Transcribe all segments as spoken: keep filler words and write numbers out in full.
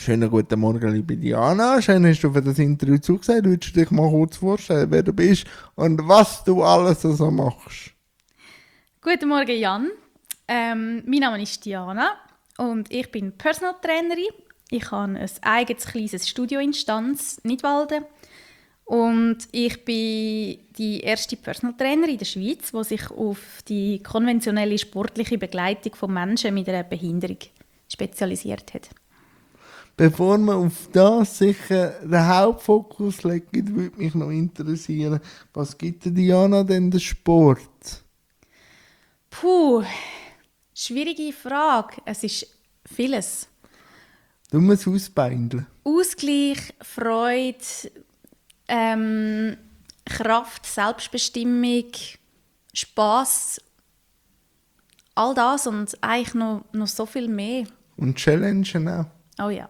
Schönen guten Morgen, liebe Diana. Schön, hast du für das Interview zugesagt. Würdest du dich mal kurz vorstellen, wer du bist und was du alles so machst? Guten Morgen, Jan. Ähm, mein Name ist Diana und ich bin Personal Trainerin. Ich habe ein eigenes kleines Studio in Stanz, Nidwalden. Und ich bin die erste Personal Trainerin in der Schweiz, die sich auf die konventionelle sportliche Begleitung von Menschen mit einer Behinderung spezialisiert hat. Bevor wir auf das sicher den Hauptfokus legen, würde mich noch interessieren, was gibt der Diana denn den Sport? Puh, schwierige Frage. Es ist vieles. Du musst ausbeindeln. Ausgleich, Freude, ähm, Kraft, Selbstbestimmung, Spass, all das und eigentlich noch, noch so viel mehr. Und Challengen auch. Oh ja.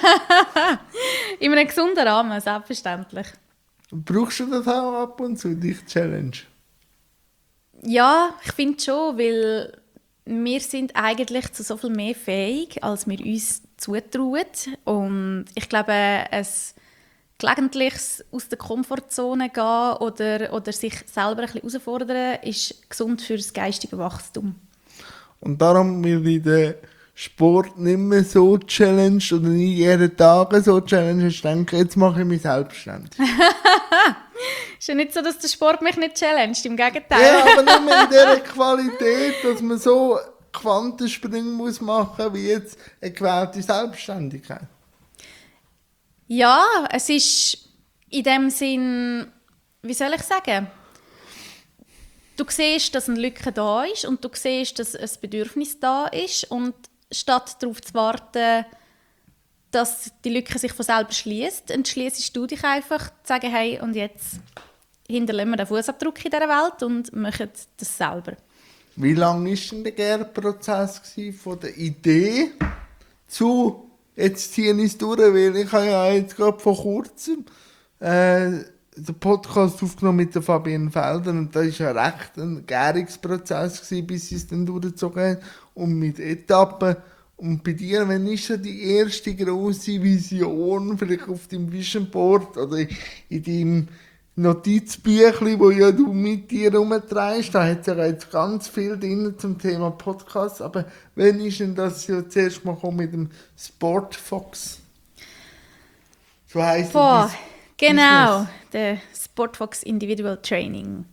In einem gesunden Rahmen, selbstverständlich. Brauchst du das auch ab und zu, dich Challenge? Ja, ich finde schon, weil wir sind eigentlich zu so viel mehr fähig, als wir uns zutrauen. Und ich glaube, es gelegentlich aus der Komfortzone gehen oder, oder sich selber ein bisschen herausfordern, ist gesund für das geistige Wachstum. Und darum will ich den Sport nicht mehr so challenged oder nicht jeden Tag so challenged. Ich denke, jetzt mache ich mich selbstständig. Ist ja nicht so, dass der Sport mich nicht challenged, im Gegenteil. Ja, aber nicht mehr in dieser Qualität, dass man so Quantensprünge muss machen wie jetzt eine gewählte Selbstständigkeit. Ja, es ist in dem Sinn, wie soll ich sagen, du siehst, dass eine Lücke da ist und du siehst, dass ein Bedürfnis da ist und statt darauf zu warten, dass die Lücke sich von selber schließt, entschließt du dich einfach zu sagen, hey, und jetzt hinterlassen wir den Fußabdruck in dieser Welt und machen das selber. Wie lange war denn der Gärprozess von der Idee zu «Jetzt ziehe ich es durch», weil ich habe ja jetzt gerade vor kurzem äh, den Podcast aufgenommen mit der Fabienne Felder und das war ja recht ein Gärungsprozess gewesen, bis sie es dann durchgezogen haben und mit Etappen. Und bei dir, wann ist ja die erste grosse Vision, vielleicht auf deinem Vision Board oder in deinem Notizbüchlein, wo ja du mit dir herumtreibst, da hat es ja jetzt ganz viel drin zum Thema Podcast, aber wann ist denn das ja zuerst mal mit dem Sportfox? So heisst Boah, das genau, Business. der Sportfox Individual Training.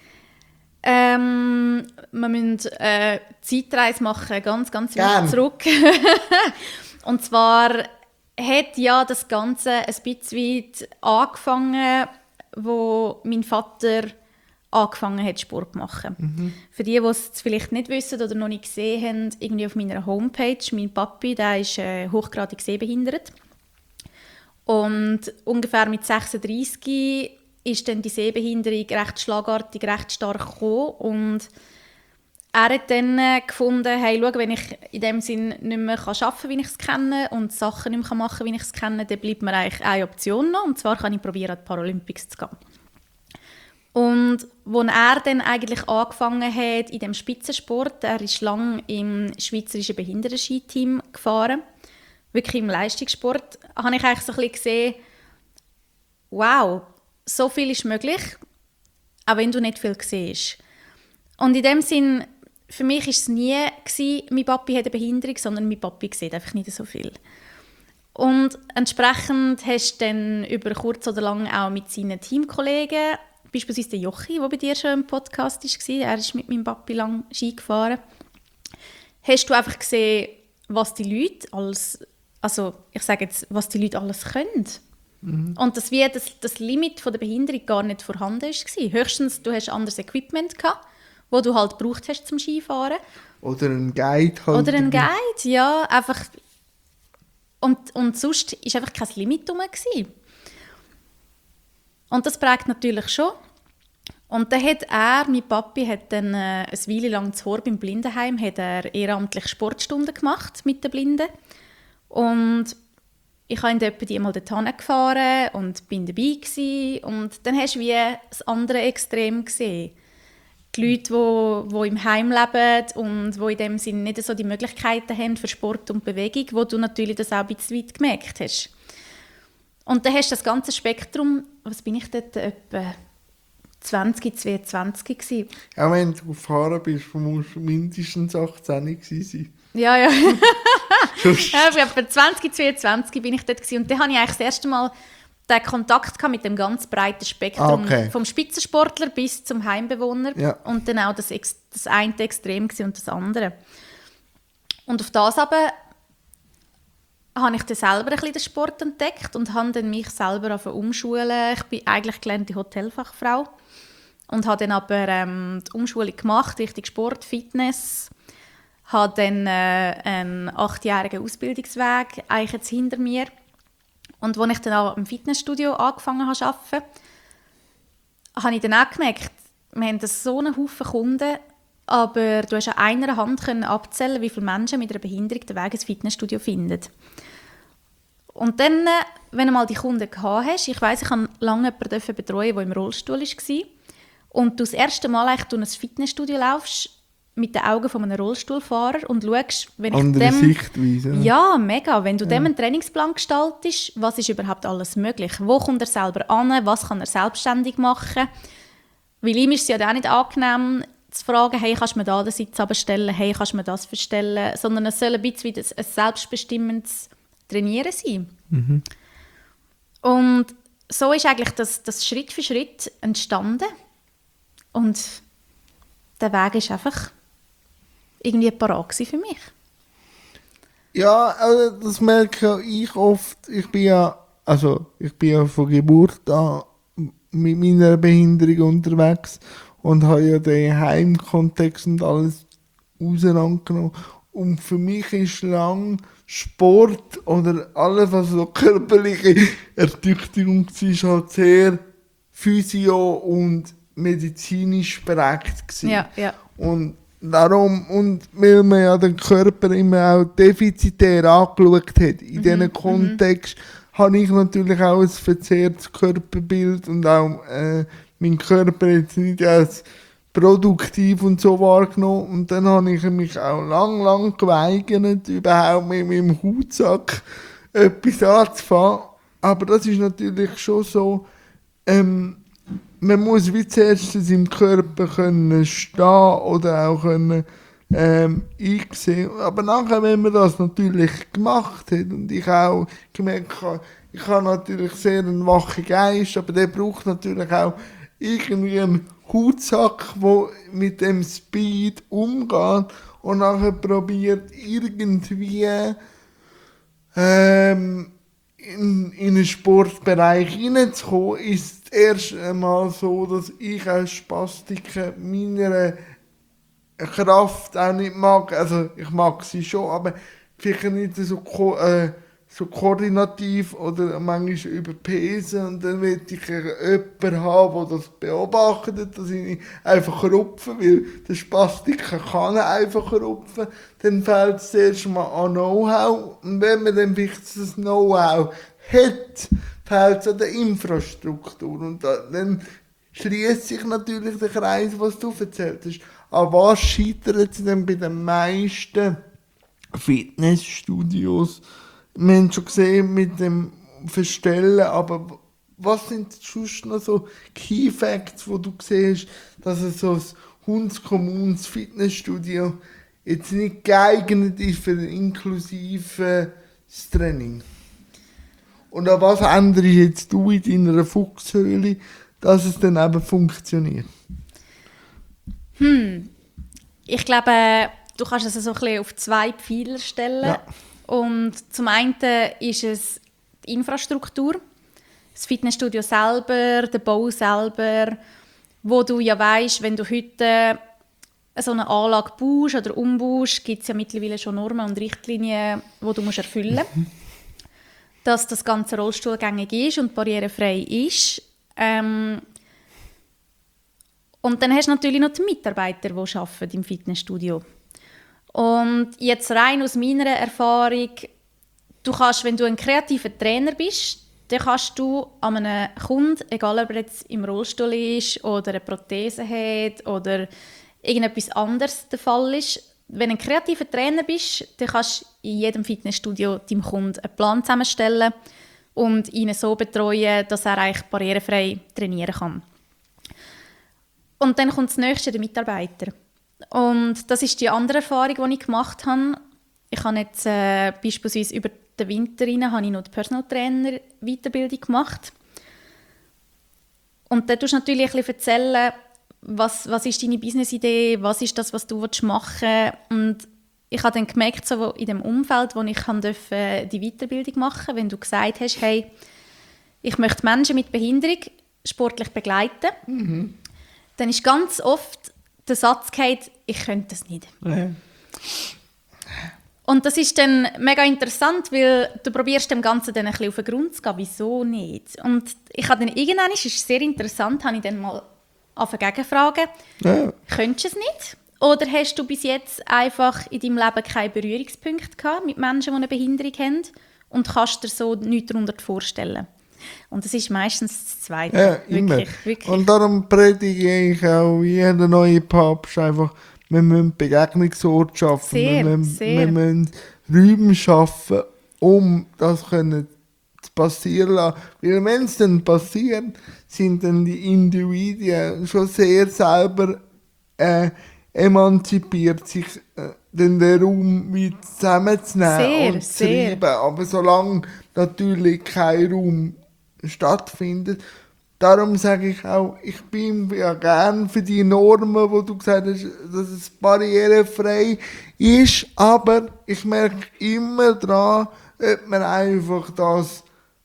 Ähm, wir müssen äh, Zeitreise machen, ganz, ganz Gern. weit zurück. Und zwar hat ja das Ganze ein bisschen weit angefangen, wo mein Vater angefangen hat, Sport zu machen. Mhm. Für die, die es vielleicht nicht wissen oder noch nicht gesehen haben, irgendwie auf meiner Homepage, mein Papi, der ist äh, hochgradig sehbehindert. Und ungefähr mit sechsunddreissig ist dann die Sehbehinderung recht schlagartig, recht stark gekommen. Und er hat dann gefunden, hey, schau, wenn ich in dem Sinn nicht mehr arbeiten kann, wie ich es kenne, und Sachen nicht mehr machen kann, wie ich es kenne, dann bleibt mir eigentlich eine Option noch. Und zwar kann ich probieren, an die Paralympics zu gehen. Und als er dann eigentlich angefangen hat in dem Spitzensport, er ist lange im schweizerischen Behindertenskiteam gefahren, wirklich im Leistungssport, habe ich eigentlich so ein bisschen gesehen, wow, so viel ist möglich, auch wenn du nicht viel siehst. Und in dem Sinn, für mich war es nie gewesen, mein Papi hat eine Behinderung, sondern mein Papi sieht einfach nicht so viel. Und entsprechend hast du dann über kurz oder lang auch mit seinen Teamkollegen, beispielsweise der Jochi, der bei dir schon im Podcast war, er ist mit meinem Papi lang Ski gefahren, hast du einfach gesehen, was die Leute alles, also ich sage jetzt, was die Leute alles können. Mhm. Und dass wie das, das Limit von der Behinderung gar nicht vorhanden war. Höchstens, du hast anderes Equipment gehabt, das du halt gebraucht hast zum Skifahren. Oder ein Guide halt. Oder ein Guide, ja. Einfach. Und, und sonst war einfach kein Limit herum. Und das prägt natürlich schon. Und dann hat er, mein Papi, hat dann äh, eine Weile lang zu Horb im Blindenheim hat er ehrenamtlich Sportstunden gemacht mit den Blinden. Und ich habe ihn dort einmal dorthin gefahren und bin dabei gewesen. Und dann hast du wie das andere Extrem gesehen. die Leute, die, die im Heim leben und die in dem Sinne nicht so die Möglichkeiten haben für Sport und Bewegung, wo du natürlich das auch ein bisschen weit gemerkt hast. Und dann hast du das ganze Spektrum, was bin ich dort, etwa zwanzig, zweiundzwanzig gewesen. Auch wenn du gefahren bist, musst du mindestens achtzehn gewesen sein. Ja, ja. ja etwa zwanzig, zweiundzwanzig bin ich dort gewesen. Und dann hatte ich eigentlich das erste Mal den Kontakt mit dem ganz breiten Spektrum, okay. vom Spitzensportler bis zum Heimbewohner. Ja. Und dann auch das, das eine Extrem und das andere. Und auf das aber habe ich dann selber ein bisschen den Sport entdeckt und habe dann mich selber umschulen. Ich bin eigentlich gelernte Hotelfachfrau und habe dann aber ähm, die Umschulung gemacht, Richtung Sport, Fitness. Habe dann äh, einen achtjährigen Ausbildungsweg eigentlich jetzt hinter mir. Und als ich dann auch im Fitnessstudio angefangen habe zu arbeiten, habe ich dann auch gemerkt, wir haben so einen Haufen Kunden, aber du hast an einer Hand können abzählen, wie viele Menschen mit einer Behinderung den Weg ins Fitnessstudio finden. Und dann, wenn du mal die Kunden gehabt hast, ich weiss, ich habe lange jemanden betreuen, der im Rollstuhl war, und du das erste Mal eigentlich durch ein Fitnessstudio laufst, mit den Augen von einem Rollstuhlfahrer und schaust, wenn ich andere dem... Sichtweise. Ja, mega. Wenn du ja. dem einen Trainingsplan gestaltest, was ist überhaupt alles möglich? Wo kommt er selber an? Was kann er selbstständig machen? Weil ihm ist es ja auch nicht angenehm, zu fragen, hey, kannst du mir da den Sitz abstellen? Hey, kannst du mir das verstellen? Sondern es soll ein bisschen wie ein selbstbestimmendes Trainieren sein. Mhm. Und so ist eigentlich das, das Schritt für Schritt entstanden. Und der Weg ist einfach irgendwie parat für mich. Ja, also das merke ich oft. Ich bin ja, also ich bin ja von Geburt an mit meiner Behinderung unterwegs und habe ja den Heimkontext und alles auseinandergenommen. Und für mich ist lang Sport oder alles, was so körperliche Ertüchtigung war, halt sehr physio- und medizinisch prägt gewesen. Ja, ja. Und darum, und weil man ja den Körper immer auch defizitär angeschaut hat, in mhm, diesem Kontext, mhm. habe ich natürlich auch ein verzerrtes Körperbild und auch äh, meinen Körper jetzt nicht als produktiv und so wahrgenommen. Und dann habe ich mich auch lang, lang geweigert, überhaupt mit meinem Hautsack etwas anzufangen. Aber das ist natürlich schon so, ähm, man muss wie zuerst in seinem Körper können stehen oder auch können, ähm, einsehen. Aber nachher, wenn man das natürlich gemacht hat und ich auch gemerkt habe, ich habe natürlich sehr einen wachen Geist, aber der braucht natürlich auch irgendwie einen Hautsack, der mit dem Speed umgeht und nachher probiert irgendwie ähm, in, in einen Sportbereich hineinzukommen, ist es erst einmal so, dass ich als Spastiker meine Kraft auch nicht mag. Also ich mag sie schon, aber vielleicht nicht so, ko- äh, so koordinativ oder manchmal überpesen. Und dann will ich jemanden haben, der das beobachtet, dass ich nicht einfach rupfe, weil der Spastiker kann einfach rupfen. Dann fehlt es erst mal an Know-how. Und wenn man dann vielleicht das Know-how hat, fehlt es an der Infrastruktur. Und da, dann schließt sich natürlich der Kreis, was du erzählt hast. An was scheitert es denn bei den meisten Fitnessstudios? Wir haben schon gesehen mit dem Verstellen, aber was sind sonst noch so Key Facts, wo du siehst, dass es so ein hundskommunes Fitnessstudio jetzt nicht geeignet ist für ein inklusives Training? Und an was änderst jetzt du in deiner Fuchshöhle, dass es dann eben funktioniert? Hm. Ich glaube, du kannst es so ein bisschen auf zwei Pfeiler stellen. Ja. Und zum einen ist es die Infrastruktur, das Fitnessstudio selber, der Bau selber, wo du ja weisst, wenn du heute so eine Anlage baust oder umbaust, gibt es ja mittlerweile schon Normen und Richtlinien, die du musst erfüllen musst. Dass das Ganze rollstuhlgängig ist und barrierefrei ist. Ähm, und dann hast du natürlich noch die Mitarbeiter, die arbeiten im Fitnessstudio. Und jetzt rein aus meiner Erfahrung, du kannst, wenn du ein kreativer Trainer bist, dann kannst du an einem Kunden, egal ob er jetzt im Rollstuhl ist oder eine Prothese hat oder irgendetwas anderes der Fall ist, wenn du ein kreativer Trainer bist, dann kannst du in jedem Fitnessstudio deinem Kunden einen Plan zusammenstellen und ihn so betreuen, dass er eigentlich barrierefrei trainieren kann. Und dann kommt das Nächste, der Mitarbeiter. Und das ist die andere Erfahrung, die ich gemacht habe. Ich habe jetzt äh, beispielsweise über den Winter rein, habe ich noch die Personal Trainer Weiterbildung gemacht. Und da tust du natürlich ein bisschen erzählen, was, was ist deine Business-Idee, was ist das, was du machen willst. Und ich habe dann gemerkt, so in dem Umfeld, wo ich durfte, die Weiterbildung machen, wenn du gesagt hast, hey, ich möchte Menschen mit Behinderung sportlich begleiten, mhm. dann ist ganz oft der Satz gefallen, ich könnte das nicht. Ja. Und das ist dann mega interessant, weil du probierst dem Ganzen dann ein bisschen auf den Grund zu gehen, wieso nicht. Und ich habe dann irgendwann, es ist sehr interessant, habe ich dann mal angefangen gegenfragen, ja. Könntest du es nicht? Oder hast du bis jetzt einfach in deinem Leben keine Berührungspunkte gehabt mit Menschen, die eine Behinderung haben und kannst dir so nichts darunter vorstellen? Und das ist meistens das Zweite. Ja, immer. Wirklich, wirklich. Und darum predige ich auch jeder neue Papst einfach, wir müssen Begegnungsorte schaffen, sehr, wir, müssen, sehr. wir müssen Räume schaffen, um das können zu passieren lassen. Weil wenn es dann passiert, sind dann die Individuen schon sehr selber äh, emanzipiert, sich äh, den Raum wieder zusammenzunehmen sehr, und zu sehr. treiben. Aber solange natürlich kein Raum stattfindet, darum sage ich auch, ich bin ja gern für die Normen, wo du gesagt hast, dass es barrierefrei ist, aber ich merke immer daran, ob man einfach das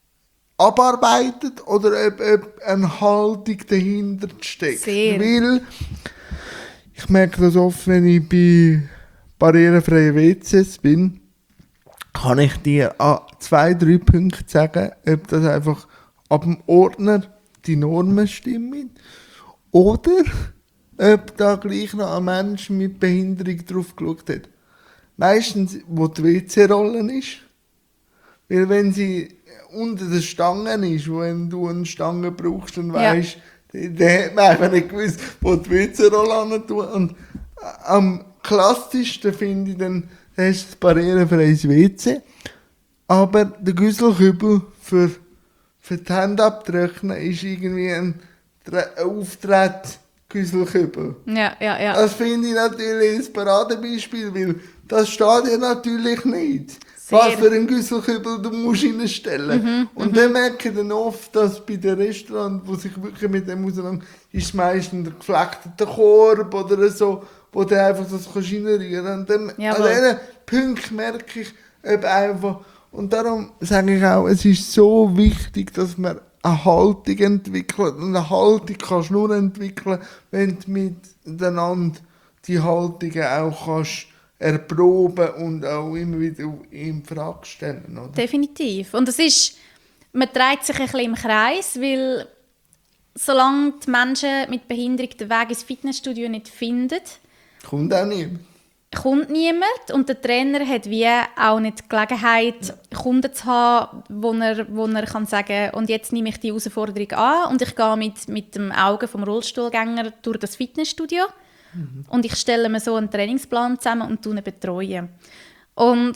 abarbeitet oder ob, ob eine Haltung dahinter steckt. Sehr. Weil ich merke das oft, wenn ich bei barrierefreien W Cs bin, kann ich dir an zwei, drei Punkten sagen, ob das einfach ab dem Ordner die Normen stimmen oder ob da gleich noch ein Mensch mit Behinderung drauf geschaut hat. Meistens, wo die W C-Rolle ist. Weil wenn sie unter den Stangen ist, wenn du eine Stange brauchst, dann weisst du, ja. dann hat man einfach nicht gewusst, wo die W C-Rolle hin tun. Und am klassischsten finde ich dann, das ist das barrierefreies W C. Aber der Güsselkübel für, für die Hände abtrocknen ist irgendwie ein, ein Auftritt-Güsselkübel. Ja, ja, ja. Das finde ich natürlich ein Paradebeispiel, weil das steht ja natürlich nicht. Sehr. Was für einen Güsselkübel du musst reinstellen. Mhm, und dann merke ich dann oft, dass bei den Restaurants, die sich wirklich mit dem auseinandersetzen, ist es meistens der geflechtete Korb oder so, wo du einfach das kannst reinrühren kannst. Und dann an diesen Punkt merke ich, ob einfach, und darum sage ich auch, es ist so wichtig, dass man eine Haltung entwickelt. Und eine Haltung kannst du nur entwickeln, wenn du miteinander die Haltungen auch kannst erproben und auch immer wieder in Frage stellen. Oder? Definitiv. Und es ist, man dreht sich ein bisschen im Kreis, weil solange die Menschen mit Behinderung den Weg ins Fitnessstudio nicht finden, kommt auch niemand. Kommt niemand und der Trainer hat wie auch nicht die Gelegenheit, ja. Kunden zu haben, wo er, wo er kann sagen, und jetzt nehme ich die Herausforderung an und ich gehe mit, mit dem Auge vom Rollstuhlgänger durch das Fitnessstudio mhm. und ich stelle mir so einen Trainingsplan zusammen und betreue ihn betreuen. Und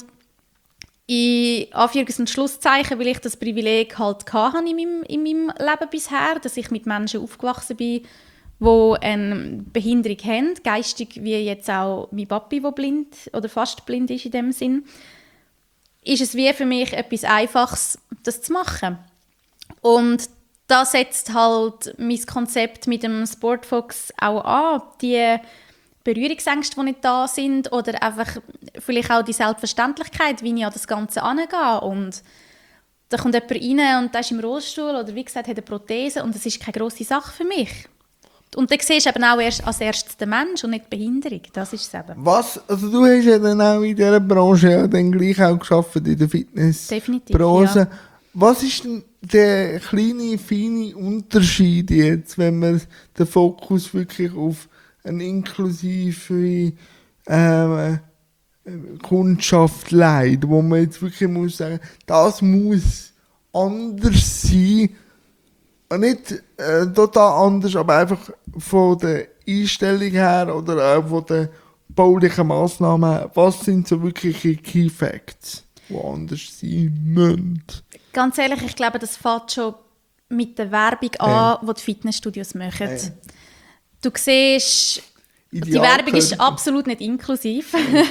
in Anführungs- und Schlusszeichen, weil ich das Privileg halt hatte in meinem, in meinem Leben bisher, dass ich mit Menschen aufgewachsen bin, die eine Behinderung haben, geistig wie jetzt auch mein Papi, der blind oder fast blind ist in dem Sinn, ist es wie für mich etwas Einfaches, das zu machen. Und da setzt halt mein Konzept mit dem Sportfox auch an, die Berührungsängste, die nicht da sind oder einfach vielleicht auch die Selbstverständlichkeit, wie ich an das Ganze angehe. Und da kommt jemand rein und der ist im Rollstuhl oder wie gesagt hat eine Prothese und das ist keine grosse Sache für mich. Und dann siehst du eben auch erst als erstes den Mensch und nicht die Behinderung. Das ist es eben. Was? Also du hast ja dann auch in dieser Branche ja dann gleich auch gearbeitet, in der Fitnessbranche. Definitiv, ja. Was ist denn der kleine, feine Unterschied jetzt, wenn man den Fokus wirklich auf eine inklusive äh, Kundschaft legt, wo man jetzt wirklich muss sagen, das muss anders sein. Nicht äh, total anders, aber einfach von der Einstellung her oder auch von den baulichen Massnahmen her. Was sind so wirkliche Key Facts, die anders sein müssen? Ganz ehrlich, ich glaube, das fängt schon mit der Werbung an, die die Fitnessstudios machen. Hey. Du siehst, die Werbung ist absolut nicht inklusiv.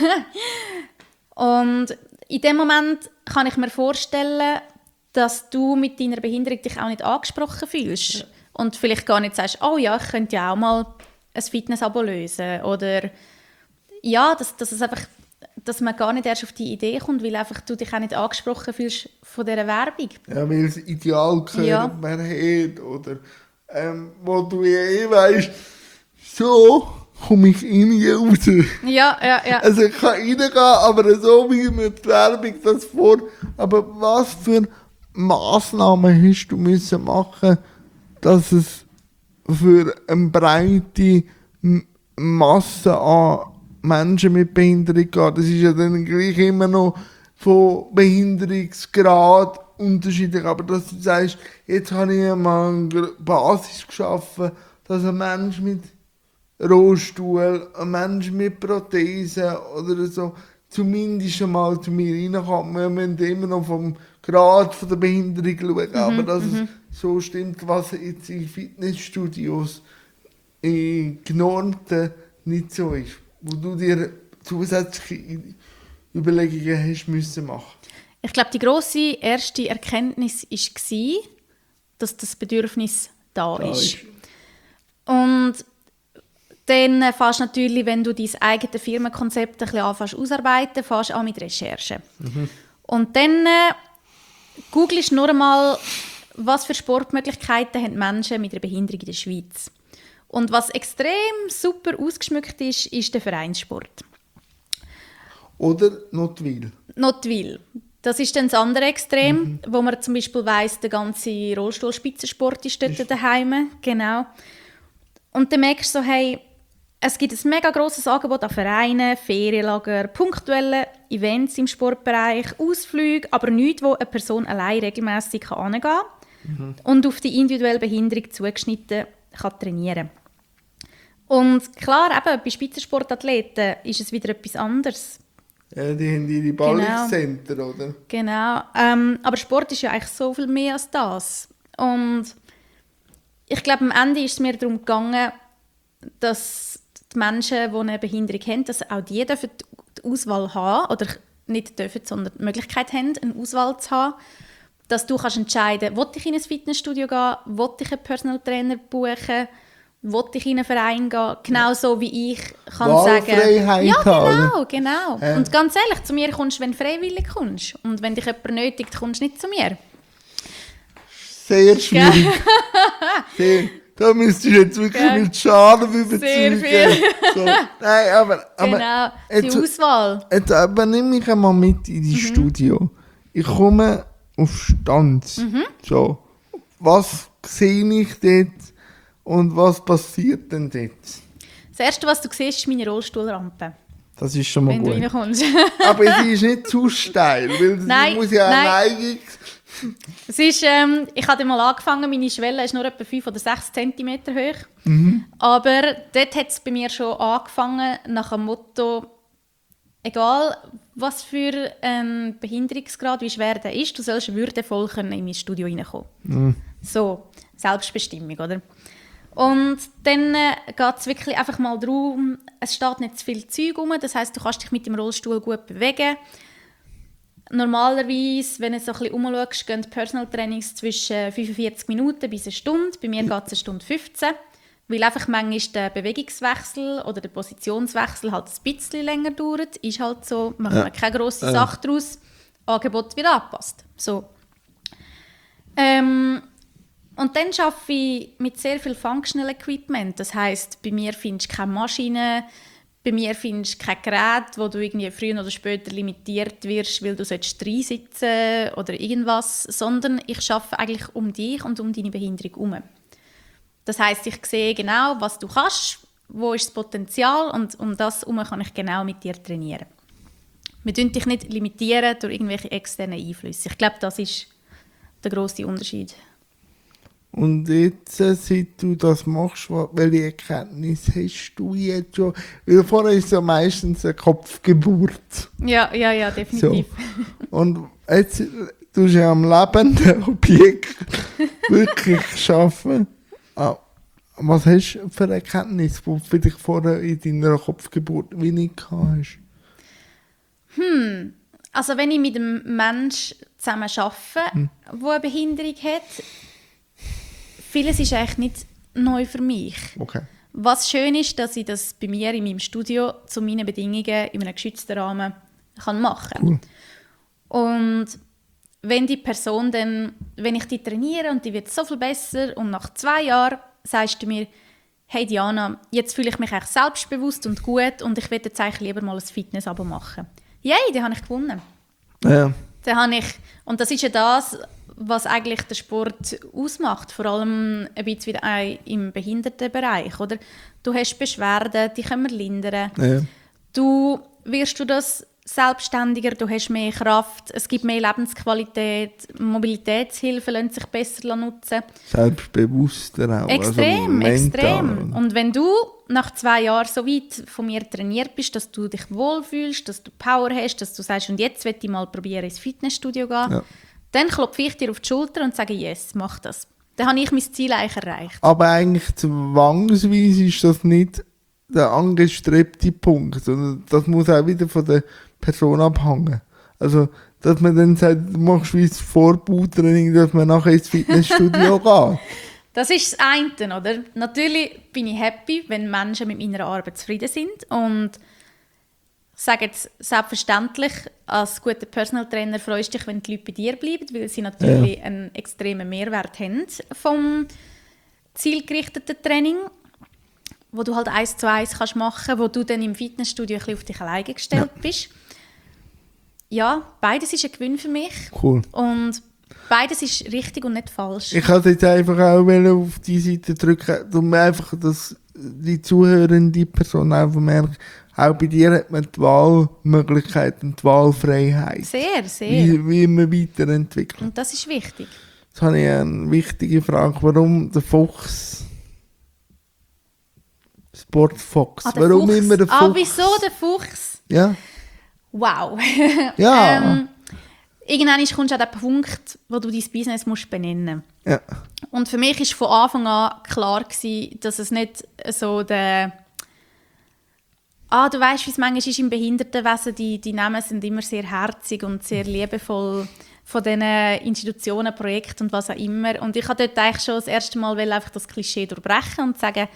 Und in dem Moment kann ich mir vorstellen, dass du mit deiner Behinderung dich auch nicht angesprochen fühlst. Ja. Und vielleicht gar nicht sagst, oh ja, ich könnte ja auch mal ein Fitness-Abo lösen. Oder ja, dass, dass, es einfach, dass man gar nicht erst auf die Idee kommt, weil einfach du dich auch nicht angesprochen fühlst von dieser Werbung. Ja, weil es Idealkörper ja. man hat. Oder ähm, wo du ja eh weißt, so komme ich rein raus. Ja, ja, ja. Also ich kann reingehen, aber so wie mir die Werbung das vor. Aber was für Massnahmen hast du müssen machen, dass es für eine breite Masse an Menschen mit Behinderung geht? Das ist ja dann gleich immer noch von Behinderungsgrad unterschiedlich. Aber dass du sagst, jetzt habe ich mal eine Basis geschaffen, dass ein Mensch mit Rollstuhl, ein Mensch mit Prothesen oder so zumindest einmal zu mir reinkommt. Wir müssen immer noch vom Grad von der Behinderung schauen, mhm, aber dass mhm. es so stimmt, was jetzt in Fitnessstudios in genormten nicht so ist, wo du dir zusätzliche Überlegungen hast müssen machen. Ich glaube, die grosse erste Erkenntnis war, dass das Bedürfnis da, da ist. ist. Und dann fährst du natürlich, wenn du dein eigenes Firmenkonzept ein bisschen anfängst ausarbeiten, fährst du auch mit Recherche. Mhm. Und dann äh, googelst nur einmal, was für Sportmöglichkeiten haben Menschen mit einer Behinderung in der Schweiz. Und was extrem super ausgeschmückt ist, ist der Vereinssport. Oder Notwil. Notwil. Das ist dann das andere Extrem, mhm. wo man zum Beispiel weiss, der ganze Rollstuhlspitzensport ist dort ist daheim. Genau. Und dann merkst du so, hey, es gibt ein mega grosses Angebot an Vereinen, Ferienlager, punktuelle Events im Sportbereich, Ausflüge, aber nichts, wo eine Person allein regelmässig hingehen kann mhm. und auf die individuelle Behinderung zugeschnitten kann trainieren. Und klar, eben, bei Spitzensportathleten ist es wieder etwas anderes. Ja, die haben ihre Ballungscenter, genau. Oder? Genau. Ähm, aber Sport ist ja eigentlich so viel mehr als das. Und ich glaube, am Ende ist es mir darum gegangen, dass die Menschen, die eine Behinderung haben, dass auch die dürfen die Auswahl haben, oder nicht dürfen, sondern die Möglichkeit haben, eine Auswahl zu haben, dass du kannst entscheiden, will ich in ein Fitnessstudio gehen, will ich einen Personal Trainer buchen, will ich in einen Verein gehen, genauso wie ich kann sagen. Ja, genau, genau. Ja. Und ganz ehrlich, zu mir kommst du, wenn du freiwillig kommst. Und wenn dich jemand nötigt, kommst du nicht zu mir. Sehr schwierig. Sehr. Da müsstest du jetzt wirklich ja. mit Schaden überzeugen. Sehr viel. So. Nein, aber, aber genau, die jetzt, Auswahl. Jetzt übernehme ich einmal mit in die mhm. Studio. Ich komme auf Stand. Mhm. So. Was sehe ich dort und was passiert denn dort? Das Erste, was du siehst, ist meine Rollstuhlrampe. Das ist schon mal wenn gut. Wenn du reinkommst. Aber sie ist nicht zu steil, weil sie nein, muss ja nein. eine Neigung... Es ist, ähm, ich habe mal angefangen, meine Schwelle ist nur etwa fünf oder sechs Zentimeter hoch. Mhm. Aber dort hat es bei mir schon angefangen, nach dem Motto, egal was für ein Behinderungsgrad, wie schwer der ist, du sollst würdevoll können in mein Studio reinkommen. Mhm. So, Selbstbestimmung, oder? Und dann äh, geht es wirklich einfach mal darum, es steht nicht zu viel Zeug rum, das heisst, du kannst dich mit dem Rollstuhl gut bewegen. Normalerweise, wenn du so ein bisschen umschaust, gehen Personal Trainings zwischen fünfundvierzig Minuten bis eine Stunde. Bei mir geht es eine Stunde fünfzehn. Weil einfach manchmal der Bewegungswechsel oder der Positionswechsel halt ein bisschen länger dauert. Ist halt so, machen wir ja. keine grosse Sache daraus. Angebot wird angepasst. So. Ähm, und dann arbeite ich mit sehr viel Functional Equipment. Das heisst, bei mir findest du keine Maschinen, bei mir findest du kein Gerät, wo du irgendwie früher oder später limitiert wirst, weil du reinsitzen oder irgendwas, sondern ich arbeite eigentlich um dich und um deine Behinderung herum. Das heisst, ich sehe genau, was du kannst, wo ist das Potenzial und um das herum kann ich genau mit dir trainieren. Wir limitieren dich nicht limitieren durch irgendwelche externen Einflüsse. Ich glaube, das ist der grosse Unterschied. Und jetzt, äh, seit du das machst, wa- welche Erkenntnis hast du jetzt schon? Weil vorher ist es ja meistens eine Kopfgeburt. Ja, ja, ja, So. definitiv. Und jetzt äh, tust du ja am lebenden Objekt wirklich arbeiten. Ah, was hast du für Erkenntnis, die du vielleicht vorher in deiner Kopfgeburt wenig gehabt hast? Also wenn ich mit einem Menschen zusammen arbeite, Hm. der eine Behinderung hat, vieles ist eigentlich nicht neu für mich. Okay. Was schön ist, dass ich das bei mir in meinem Studio zu meinen Bedingungen in einem geschützten Rahmen kann machen kann. Cool. Und wenn die Person dann, wenn ich die trainiere und die wird so viel besser und nach zwei Jahren sagst du mir, hey Diana, jetzt fühle ich mich eigentlich selbstbewusst und gut und ich will jetzt eigentlich lieber mal ein Fitness-Abo machen. Yay, dann habe ich gewonnen. Ja. Dann habe ich, und das ist ja das, was eigentlich den Sport ausmacht, vor allem ein bisschen auch im Behindertenbereich. Oder? Du hast Beschwerden, die können wir lindern. Ja. Du wirst du das selbstständiger, du hast mehr Kraft, es gibt mehr Lebensqualität, Mobilitätshilfen lassen sich besser nutzen. Selbstbewusster auch. Extrem, also extrem. Und wenn du nach zwei Jahren so weit von mir trainiert bist, dass du dich wohlfühlst, dass du Power hast, dass du sagst, und jetzt will ich mal probieren, ins Fitnessstudio gehen, Ja. dann klopfe ich dir auf die Schulter und sage, yes, mach das. Dann habe ich mein Ziel eigentlich erreicht. Aber eigentlich zwangsweise ist das nicht der angestrebte Punkt, sondern das muss auch wieder von der Person abhängen. Also, dass man dann sagt, du machst wie das Vorbautraining, dass man nachher ins Fitnessstudio geht. Das ist das eine, oder? Natürlich bin ich happy, wenn Menschen mit meiner Arbeit zufrieden sind und sagen es selbstverständlich, als guter Personal Trainer freust du dich, wenn die Leute bei dir bleiben, weil sie natürlich Ja. einen extremen Mehrwert haben vom zielgerichteten Training, wo du halt eins zu eins kannst machen, wo du dann im Fitnessstudio ein bisschen auf dich alleine gestellt Ja. bist. Ja, beides ist ein Gewinn für mich Cool. und beides ist richtig und nicht falsch. Ich wollte jetzt einfach auch auf die Seite drücken, um einfach, dass die zuhörende Person einfach merkt, auch bei dir hat man die Wahlmöglichkeit und die Wahlfreiheit, Sehr, sehr. wie, wie man weiterentwickelt. Und das ist wichtig. Jetzt habe ich eine wichtige Frage. Warum der Fuchs? Sportfox. Ah, der Warum Fuchs. immer der Fuchs? Ah, wieso der Fuchs? Ja. Wow. Ja. ähm, irgendwann kommst du an den Punkt, wo du dein Business musst benennen musst. Ja. Und für mich war von Anfang an klar gewesen, dass es nicht so der... Ah, du weißt, wie es manchmal ist im Behindertenwesen, die, die Namen sind immer sehr herzig und sehr liebevoll von diesen Institutionen, Projekten und was auch immer. Und ich wollte dort eigentlich schon das erste Mal einfach das Klischee durchbrechen und sagen,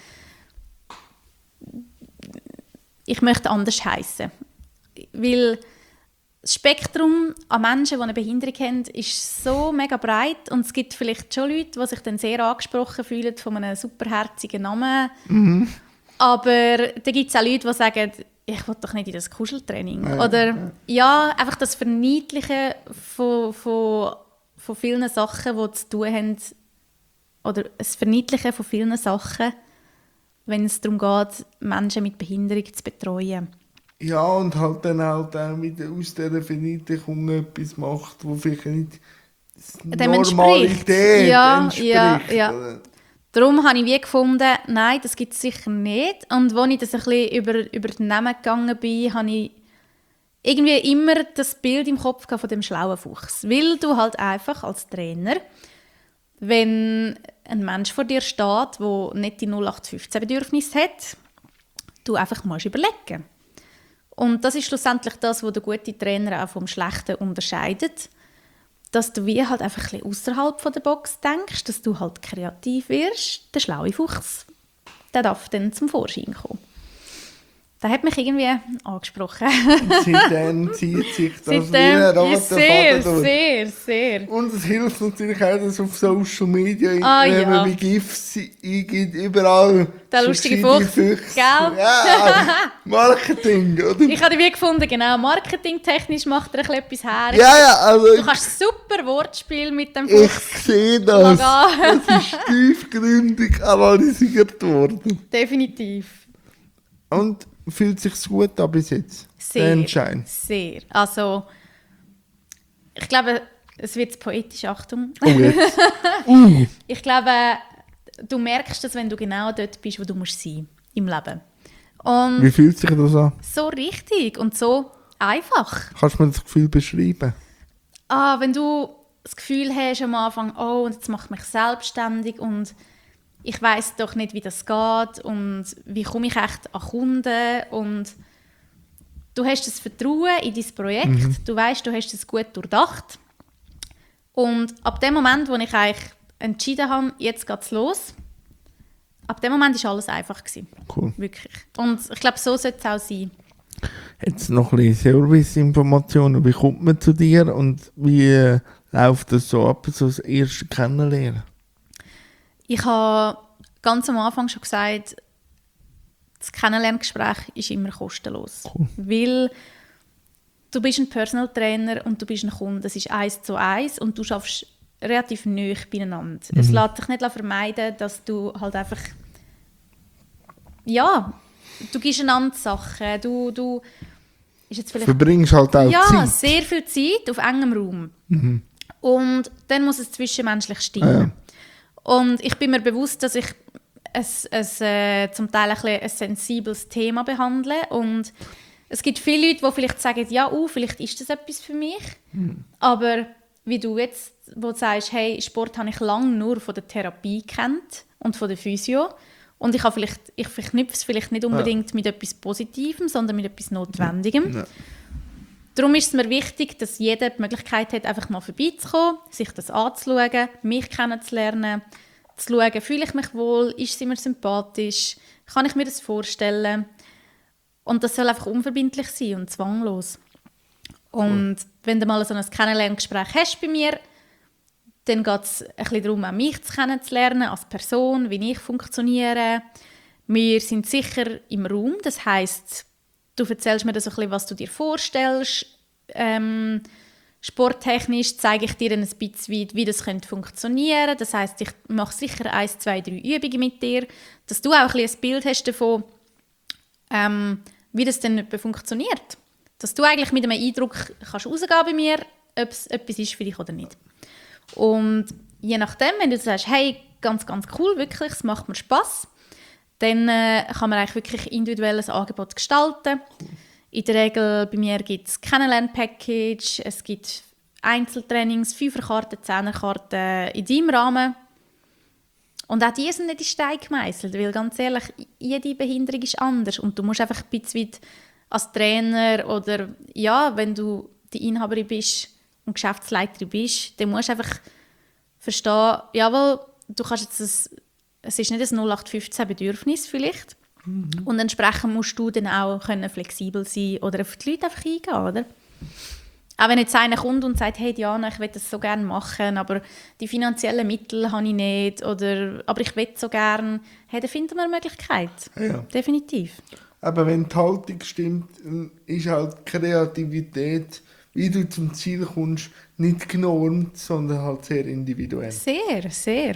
ich möchte anders heißen. Weil das Spektrum an Menschen, die eine Behinderung haben, ist so mega breit und es gibt vielleicht schon Leute, die sich dann sehr angesprochen fühlen von einem superherzigen Namen. Mhm. Aber da gibt es auch Leute, die sagen, ich will doch nicht in das Kuscheltraining. Ja, Oder ja. ja, einfach das Verniedlichen von, von, von vielen Sachen, die zu tun haben. Oder das Verniedlichen von vielen Sachen, wenn es darum geht, Menschen mit Behinderung zu betreuen. Ja, und halt dann halt auch mit, aus dieser Verniedlichung etwas macht, wo vielleicht nicht Dem Normalität entspricht. Ja, entspricht. ja, ja. oder? Darum habe ich wie gefunden, nein, das gibt es sicher nicht. Und als ich das ein bisschen über, über den Namen gegangen bin, habe ich irgendwie immer das Bild im Kopf gehabt von dem schlauen Fuchs. Weil du halt einfach als Trainer, wenn ein Mensch vor dir steht, der nicht die null acht fünfzehn Bedürfnisse hat, du einfach musst überlegen. Und das ist schlussendlich das, was der gute Trainer auch vom Schlechten unterscheidet. Dass du wie halt einfach ein bisschen außerhalb der Box denkst, dass du halt kreativ wirst. Der schlaue Fuchs, der darf dann zum Vorschein kommen. Das hat mich irgendwie angesprochen. Und seitdem zieht sich das wie ein Seitdem roter ist sehr, Faden durch. sehr, sehr. Und es hilft natürlich auch, dass auf Social Media, Ah, wenn ja. man wie GIFs eingibt, überall Der so lustige gescheite Fuchs, Füchse. gell? Ja, Marketing, oder? Ich habe wie gefunden, genau, marketingtechnisch macht er ein bisschen etwas her. Ja, ja, also Du ich, kannst super Wortspiel mit dem ich Fuchs. sehe das. Schau an. Das ist tiefgründig analysiert worden. Definitiv. Und fühlt sich gut an bis jetzt? Sehr, Der Entscheid. sehr. Also, ich glaube, es wird jetzt poetisch, Achtung. Oh, jetzt. uh. Ich glaube, du merkst das, wenn du genau dort bist, wo du musst sein im Leben. Und Wie fühlt sich das an? so richtig und so einfach. Kannst du mir das Gefühl beschreiben? Ah, wenn du das Gefühl hast am Anfang, oh, und jetzt mache ich mich selbstständig und ich weiss doch nicht, wie das geht und wie komme ich echt an Kunden und du hast das Vertrauen in dein Projekt, mhm. du weißt, du hast es gut durchdacht und ab dem Moment, wo ich eigentlich entschieden habe, jetzt geht es los, ab dem Moment war alles einfach gewesen. Cool. Wirklich. Und ich glaube, so sollte es auch sein. Jetzt noch ein bisschen Serviceinformationen. Wie kommt man zu dir und wie äh, läuft das so ab, so das erste Kennenlernen? Ich habe ganz am Anfang schon gesagt, das Kennenlerngespräch ist immer kostenlos. Cool. Weil du bist ein Personal Trainer und du bist ein Kunde. Das ist eins zu eins und du schaffst relativ nahe beieinander. Mhm. Es lässt sich nicht vermeiden, dass du halt einfach ja, du gibst einander Sachen, du, du ist jetzt vielleicht verbringst halt auch ja, Zeit. sehr viel Zeit auf engem Raum. Mhm. Und dann muss es zwischenmenschlich stimmen. Ja. Und ich bin mir bewusst, dass ich ein, ein, äh, zum Teil ein, ein sensibles Thema behandle. Und es gibt viele Leute, die vielleicht sagen, ja, uh, vielleicht ist das etwas für mich. Mhm. Aber wie du jetzt, wo du sagst, hey, Sport habe ich lange nur von der Therapie kennt und von der Physio. Und ich, vielleicht, ich verknüpfe es vielleicht nicht unbedingt ja. mit etwas Positivem, sondern mit etwas Notwendigem. Ja. Darum ist es mir wichtig, dass jeder die Möglichkeit hat, einfach mal vorbeizukommen, sich das anzuschauen, mich kennenzulernen, zu schauen, fühle ich mich wohl, ist sie mir sympathisch, kann ich mir das vorstellen. Und das soll einfach unverbindlich sein und zwanglos. Und cool. Wenn du mal so ein Kennenlerngespräch hast bei mir, dann geht es ein bisschen darum, auch mich kennenzulernen als Person, wie ich funktioniere. Wir sind sicher im Raum, das heisst, du erzählst mir das ein bisschen, was du dir vorstellst. Ähm, sporttechnisch zeige ich dir ein bisschen, wie das könnte funktionieren. Das heisst, ich mache sicher eins, zwei, drei Übungen mit dir, dass du auch ein, bisschen ein Bild hast davon, ähm, wie das denn funktioniert. Dass du eigentlich mit einem Eindruck kannst rausgehen bei mir, ob es etwas ist für dich oder nicht. Und je nachdem, wenn du sagst, hey, ganz, ganz cool, wirklich, es macht mir Spass, dann äh, kann man eigentlich wirklich individuelles Angebot gestalten. In der Regel bei mir gibt es Kennenlern-Package, es gibt Einzeltrainings, Fünferkarten, Zehnerkarten in deinem Rahmen. Und auch die sind nicht in Stein gemeißelt, weil ganz ehrlich, jede Behinderung ist anders und du musst einfach ein bisschen als Trainer oder ja, wenn du die Inhaberin bist und Geschäftsleiterin bist, dann musst du einfach verstehen, jawohl, du kannst jetzt das, es ist nicht ein null acht fünfzehn Bedürfnis vielleicht. Mhm. Und entsprechend musst du dann auch können flexibel sein oder auf die Leute einfach eingehen, oder? Auch wenn jetzt einer kommt und sagt, hey Diana, ich will das so gerne machen, aber die finanziellen Mittel habe ich nicht, oder, aber ich will so gerne, hey, dann finden wir eine Möglichkeit. Ja. Definitiv. Aber wenn die Haltung stimmt, ist halt Kreativität, wie du zum Ziel kommst, nicht genormt, sondern halt sehr individuell. Sehr, sehr.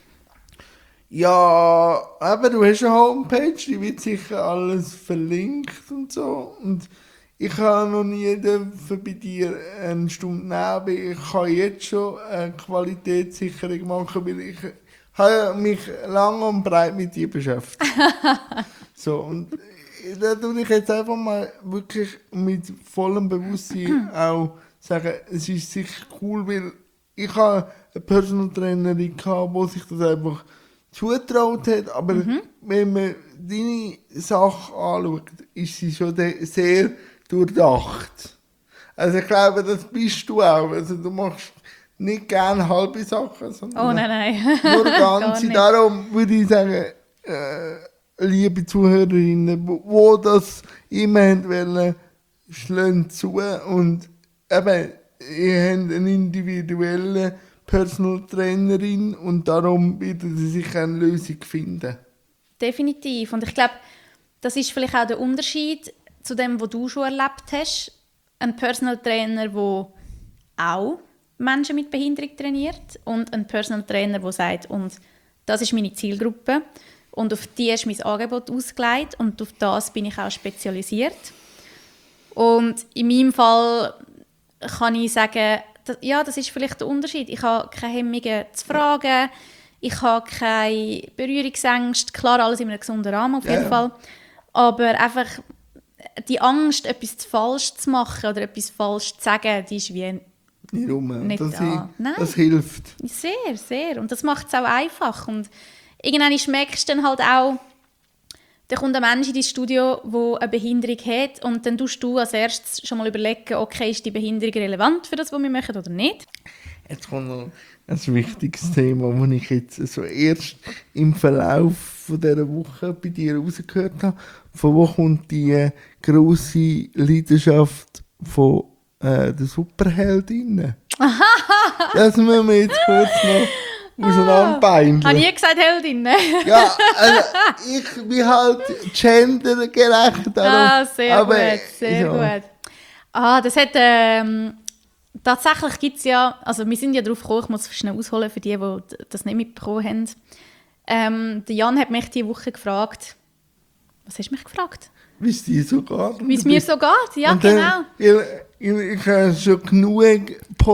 Ja, aber du hast eine Homepage, die wird sicher alles verlinkt und so. Und ich habe noch nie bei dir eine Stunde nehmen. Ich kann jetzt schon eine Qualitätssicherung machen, weil ich habe mich lang und breit mit dir beschäftigt. So, und da tue ich jetzt einfach mal wirklich mit vollem Bewusstsein auch sagen, es ist sicher cool, weil ich habe eine Personal Trainerin gehabt, die sich das einfach zugetraut hat, aber mhm. wenn man deine Sache anschaut, ist sie schon sehr durchdacht. Also ich glaube, das bist du auch. Also du machst nicht gerne halbe Sachen, sondern oh, nein, nein. nur ganze. Darum würde ich sagen, äh, liebe Zuhörerinnen, wo, wo das immer wollen, schlagen zu und eben, ihr habt eine individuelle Personal Trainerin und darum wird sie sich eine Lösung finden. Definitiv. Und ich glaube, das ist vielleicht auch der Unterschied zu dem, was du schon erlebt hast. Ein Personal Trainer, der auch Menschen mit Behinderung trainiert und ein Personal Trainer, der sagt, und das ist meine Zielgruppe und auf die ist mein Angebot ausgelegt und auf das bin ich auch spezialisiert. Und in meinem Fall kann ich sagen, das, ja, das ist vielleicht der Unterschied. Ich habe keine Hemmungen zu fragen, ich habe keine Berührungsängste, klar, alles in einem gesunden Rahmen auf jeden Ja. Fall. Aber einfach die Angst, etwas falsch zu machen oder etwas falsch zu sagen, die ist wie Nicht rum. nicht das, da. hi- Nein. das hilft. sehr, sehr. Und das macht es auch einfach. Und irgendwann schmeckst du dann halt auch, da kommt ein Mensch in dein Studio, der eine Behinderung hat und dann tust du als erstes schon mal überlegen, okay, ist die Behinderung relevant für das, was wir machen oder nicht? Jetzt kommt noch ein wichtiges Thema, das ich jetzt so erst im Verlauf von dieser Woche bei dir rausgehört habe. Von wo kommt die äh, grosse Leidenschaft von äh, der Superheldinnen? Das müssen wir jetzt kurz noch auseinanderbeindeln. Habe ich nie gesagt Heldin, ne? Ja, also ich bin halt gendergerecht. Ah, sehr aber, gut, sehr ja. gut. Ah, das hat, ähm, tatsächlich gibt es ja, also wir sind ja darauf gekommen, ich muss schnell ausholen für die, die das nicht mitbekommen haben. Ähm, der Jan hat mich diese Woche gefragt, was hast du mich gefragt? Wie es dir so geht. Wie es mir so geht, ja Und genau. dann, ich, ich, ich habe schon genug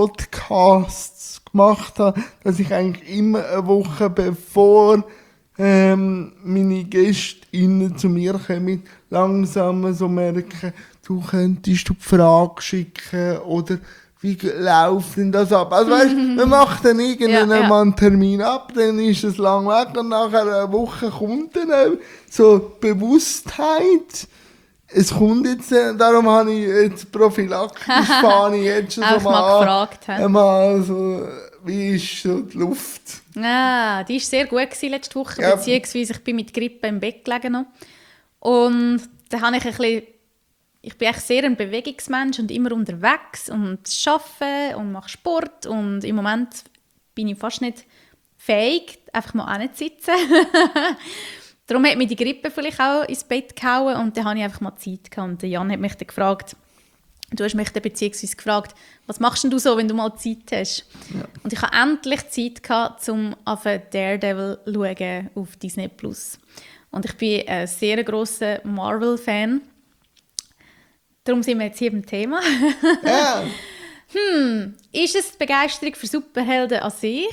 Podcasts gemacht, habe, dass ich eigentlich immer eine Woche bevor ähm, meine GästInnen zu mir kommen, langsam so merken, du könntest du die Frage schicken oder wie läuft denn das ab? Also weißt, man macht dann irgendwann Ja, ja. mal einen Termin ab, dann ist es lang weg und nach einer Woche kommt dann auch so Bewusstheit. Es kommt jetzt, äh, darum habe ich jetzt prophylaktisch fahre ich jetzt schon so Einfach mal mal, gefragt, hä? einmal so, wie ist so die Luft? Ah, die war sehr gut gewesen letzte Woche, Ja. beziehungsweise ich bin mit Grippe im Bett gelegen noch. Und da habe ich ein bisschen, ich bin echt sehr ein Bewegungsmensch und immer unterwegs und arbeite und mache Sport und im Moment bin ich fast nicht fähig, einfach mal hinzusitzen. Darum hat mich die Grippe vielleicht auch ins Bett gehauen und dann hatte ich einfach mal Zeit gehabt. Und der Jan hat mich dann gefragt, du hast mich dann beziehungsweise gefragt, was machst denn du so, wenn du mal Zeit hast? Ja. Und ich hatte endlich Zeit gehabt, um auf Daredevil zu schauen auf Disney Plus. Und ich bin ein sehr grosser Marvel-Fan. Darum sind wir jetzt hier beim Thema. Ja, Ist es die Begeisterung für Superhelden an sich?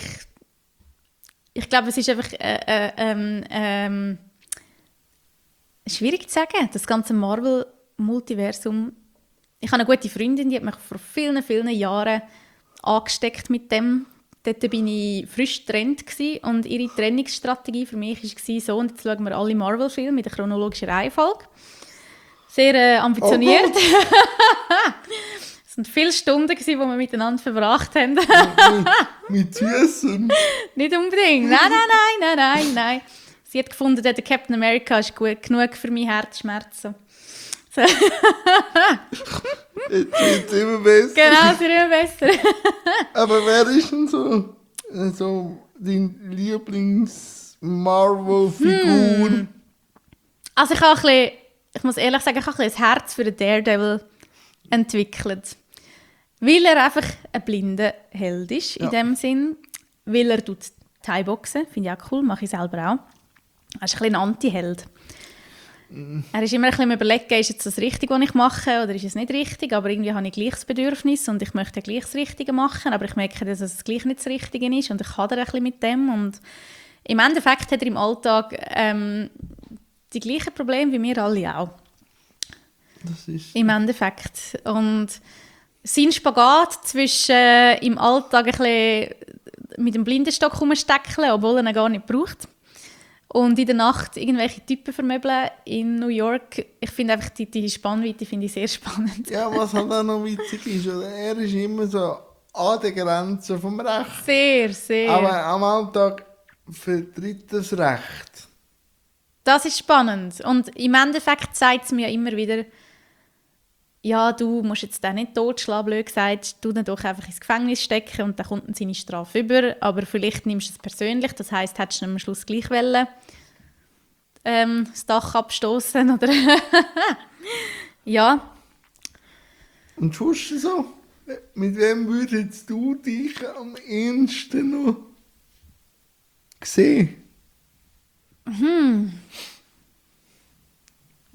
Ich glaube, es ist einfach äh, äh, ähm, ähm, schwierig zu sagen. Das ganze Marvel-Multiversum. Ich habe eine gute Freundin, die hat mich vor vielen, vielen Jahren angesteckt mit dem. Dort war ich frisch getrennt gewesen und ihre Trennungsstrategie für mich war so, und jetzt schauen wir alle Marvel-Filme mit der chronologischen Reihenfolge. Sehr äh, ambitioniert. Oh Es waren viele Stunden, die wir miteinander verbracht haben. mit, mit Süßen. Nicht unbedingt. Nein, nein, nein, nein, nein, nein. Sie hat gefunden, der Captain America ist gut genug für meine Herzschmerzen. So. Jetzt wird es immer besser. Genau, es wird immer besser. Aber wer ist denn so, äh, so dein Lieblings-Marvel-Figur? Hm. Also ich habe ein bisschen, ich muss ehrlich sagen, ich habe ein bisschen ein Herz für den Daredevil entwickelt. Weil er einfach ein blinder Held ist, in Ja. dem Sinn. Weil er tut Thai-Boxen, finde ich auch cool, mache ich selber auch. Er ist ein bisschen ein Anti-Held. Er ist immer ein bisschen am Überlegen, ist jetzt das richtig, was ich mache, oder ist es nicht richtig, aber irgendwie habe ich gleich das Bedürfnis und ich möchte gleich das Richtige machen, aber ich merke, dass es gleich nicht das Richtige ist und ich hadere ein bisschen mit dem und im Endeffekt hat er im Alltag ähm, die gleichen Probleme wie wir alle auch. Das ist... Im Endeffekt. Und sein Spagat zwischen äh, im Alltag ein bisschen mit dem Blindenstock rumstecken, obwohl er ihn gar nicht braucht, und in der Nacht irgendwelche Typen vermöbeln in New York. Ich finde einfach die, die Spannweite finde ich sehr spannend. Ja, was halt auch noch witzig ist, oder? Er ist immer so an der Grenze vom Recht. Sehr, sehr. Aber am Alltag vertritt das Recht. Das ist spannend. Und im Endeffekt sagt es mir immer wieder, ja, du musst jetzt den nicht totschlagen, blöd gesagt, du ihn doch einfach ins Gefängnis stecken und dann kommt dann seine Strafe über. Aber vielleicht nimmst du es persönlich, das heisst, hättest du ihn am Schluss gleich wollen, ähm, das Dach abstoßen oder ja. Und sonst so, mit wem würdest du dich am ehesten noch sehen?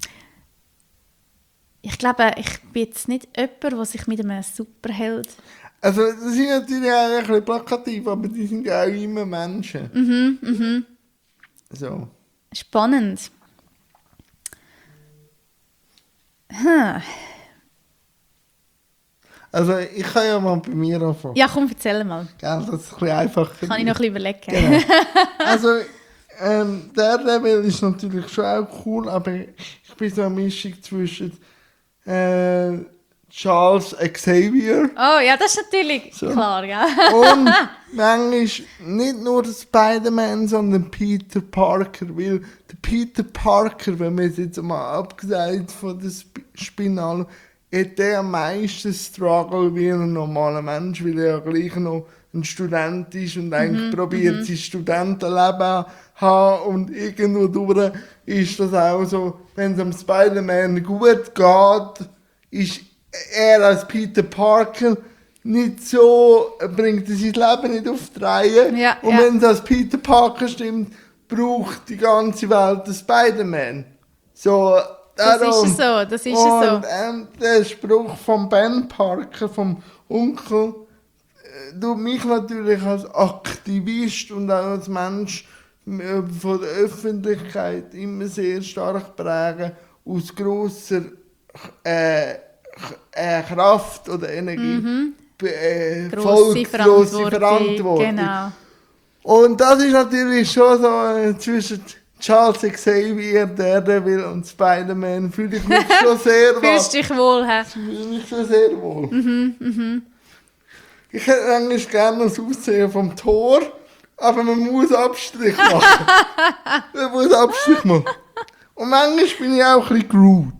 Ich glaube, ich bin jetzt nicht jemand, der sich mit einem Superheld... Also, das sind natürlich auch ein bisschen plakativ, aber die sind ja auch immer Menschen. Mhm, mhm. So. Spannend. Hm. Also, ich kann ja mal bei mir anfangen. Ja, komm, erzähl mal. Gell, das ist ein bisschen einfacher. Kann ich noch ein bisschen überlegen. Genau. Also, ähm, Daredevil ist natürlich schon auch cool, aber ich bin so eine Mischung zwischen äh, Charles Xavier Oh ja, das ist natürlich So. klar, ja. und manchmal nicht nur Spider-Man, sondern Peter Parker, weil der Peter Parker, wenn man es jetzt mal abgesehen von der Sp- Spinal, hat der am meisten Struggle wie ein normaler Mensch, weil er ja gleich noch ein Student ist und eigentlich probiert, sein Studentenleben haben und irgendwo durch ist das auch so, wenn es am Spider-Man gut geht, ist er als Peter Parker nicht so, bringt er sein Leben nicht auf die Reihe. Ja, und ja. wenn es als Peter Parker stimmt, braucht die ganze Welt den Spider-Man. So, Das darum. ist es so, das ist es Und so. ähm, der Spruch von Ben Parker, vom Onkel, äh, tut mich natürlich als Aktivist und auch als Mensch äh, von der Öffentlichkeit immer sehr stark prägen, aus grosser äh, äh, Kraft oder Energie. Be- Äh, Mhm. Grosse Volk, grosse Verantwortung. Verantwortung. Genau. Und das ist natürlich schon so äh, zwischen Charles Xavier, Daredevil und Spider-Man fühle ich mich schon sehr wohl. Fühlst dich wohl, hä? Ich fühle mich schon sehr wohl. Ich hätte eigentlich gerne das Aussehen vom Tor, aber man muss Abstrich machen. man muss Abstrich machen. Und manchmal bin ich auch ein bisschen Groot.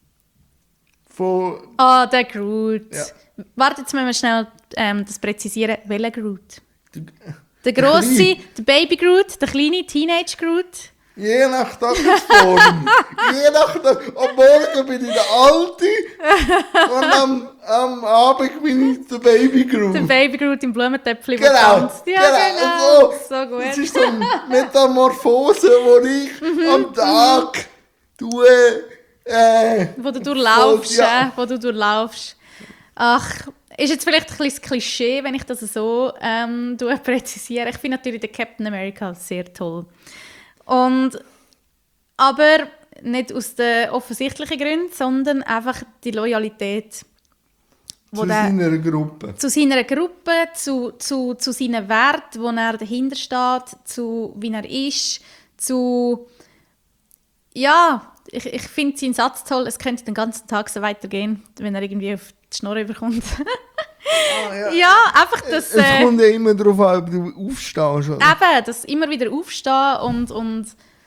Von, Ah, der Groot. Ja. Warte, jetzt müssen wir schnell ähm, das präzisieren. Welcher Groot? der, Der Der grosse, Kleine. der Baby Groot, der kleine Teenage Groot. je nach Tagesform. je nach Tag. Am Morgen bin ich der Alte und am, am Abend bin ich der Baby Groot. Der Baby Groot im Blumentöpfchen, Genau, der tanzt. Ja, genau. genau. So gut. Das ist so eine Metamorphose, die ich Mhm, am Tag tue. Äh, Wo du durchlaufst, voll- ja. äh, wo du durchlaufst. Ach, ist jetzt vielleicht ein bisschen das Klischee, wenn ich das so ähm, tue, präzisiere. Ich finde natürlich den Captain America sehr toll. Und, aber nicht aus den offensichtlichen Gründen, sondern einfach die Loyalität. wo Zu der- seiner Gruppe. zu seiner Gruppe, zu, zu, zu seinen Werten, wo er dahinter steht, zu wie er ist, zu... Ja, ich, ich finde seinen Satz toll, es könnte den ganzen Tag so weitergehen, wenn er irgendwie auf die Schnurre bekommt. Ah, ja. Ja, einfach das... Es Äh, kommt ja immer darauf an, ob du aufstehst. Oder? Eben, das immer wieder aufstehen und, und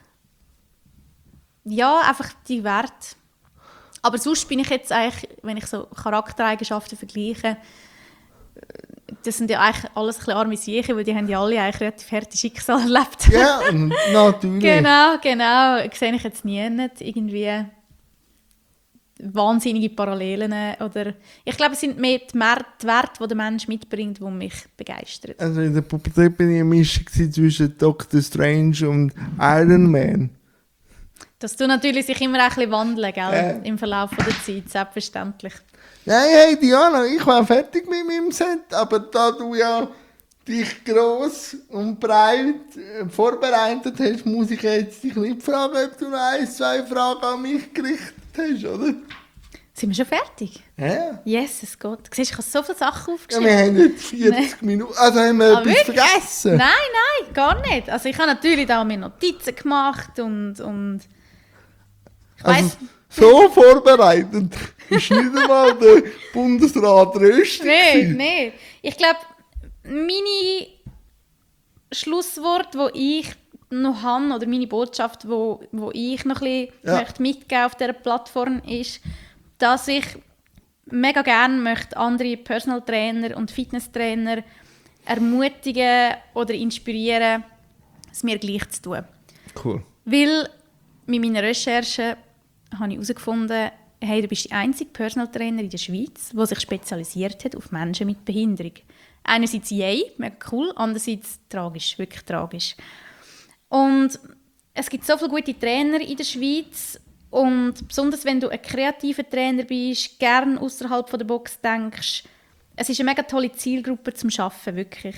ja, einfach die Werte. Aber sonst bin ich jetzt eigentlich, wenn ich so Charaktereigenschaften vergleiche, das sind ja eigentlich alles ein bisschen arme Siechen, weil die haben ja alle eigentlich relativ harte Schicksale erlebt. Ja, natürlich. Genau, genau. Sehe ich jetzt nie nicht irgendwie wahnsinnige Parallelen. Oder ich glaube, es sind mehr die Mer- die Werte, die der Mensch mitbringt, die mich begeistern. Also in der Pubertät bin ich eine Mischung zwischen Doctor Strange und Iron Man. Das tut natürlich sich immer ein bisschen wandeln, gell? Äh. Im Verlauf der Zeit, selbstverständlich. Nein, hey Diana, ich war fertig mit meinem Set, aber da du ja dich gross und breit äh, vorbereitet hast, muss ich jetzt dich nicht fragen, ob du noch ein, zwei Fragen an mich gerichtet hast, oder? Sind wir schon fertig? Ja. Yes, es geht. Du siehst, ich habe so viele Sachen Ja, aufgeschrieben. wir haben jetzt vierzig Minuten. Also haben wir Ah, etwas wirklich? vergessen? Nein, nein, gar nicht. Also ich habe natürlich da mir Notizen gemacht und... und ich Also, weiss, so vorbereitet ist nicht einmal der Bundesrat Rösti. Nein, nein. Ich glaube, meine Schlusswort, wo ich noch habe, oder meine Botschaft, wo, wo ich noch ein bisschen Ja. möchte mitgeben auf dieser Plattform, ist, dass ich mega gerne möchte andere Personal Trainer und Fitnesstrainer ermutigen oder inspirieren, es mir gleich zu tun. Cool. Weil mit meiner Recherche habe ich herausgefunden, hey, du bist die einzige Personal Trainer in der Schweiz, der sich spezialisiert hat auf Menschen mit Behinderung. Einerseits yay, mega cool, andererseits tragisch, wirklich tragisch. Und es gibt so viele gute Trainer in der Schweiz und besonders wenn du ein kreativer Trainer bist, gerne außerhalb der Box denkst, es ist eine mega tolle Zielgruppe zum Arbeiten, wirklich.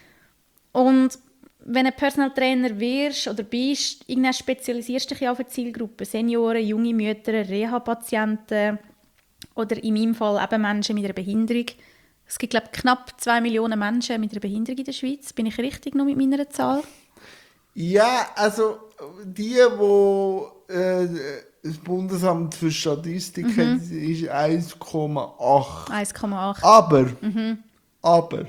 Und wenn du Personal Trainer wirst oder bist, irgendwann spezialisierst du dich ja auf eine Zielgruppe. Senioren, junge Mütter, Reha-Patienten oder in meinem Fall eben Menschen mit einer Behinderung. Es gibt, glaube ich, knapp zwei Millionen Menschen mit einer Behinderung in der Schweiz. Bin ich richtig noch mit meiner Zahl? Ja, also die, die äh, das Bundesamt für Statistik mhm. hat, ist eins Komma acht. eins Komma acht. Aber, mhm. aber,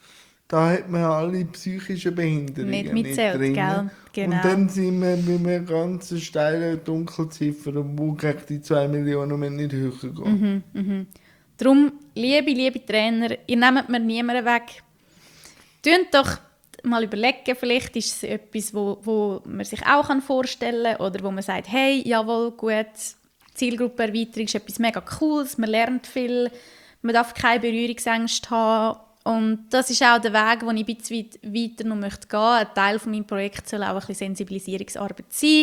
da hat man alle psychischen Behinderungen nicht mitzählt, nicht drin. Gell? Genau. Und dann sind wir bei einer ganz steilen Dunkelziffer, wo gegen die zwei Millionen nicht höher gehen. Mhm, mhm. Darum, liebe, liebe Trainer, ihr nehmt mir niemanden weg. Tönt doch mal überlegen, vielleicht ist es etwas, wo, wo man sich auch vorstellen kann oder wo man sagt, hey, jawohl, gut, Zielgruppenerweiterung ist etwas mega Cooles, man lernt viel, man darf keine Berührungsängste haben. Und das ist auch der Weg, den ich ein bisschen weiter noch möchte gehen möchte. Ein Teil von meinem Projekt soll auch ein bisschen Sensibilisierungsarbeit sein.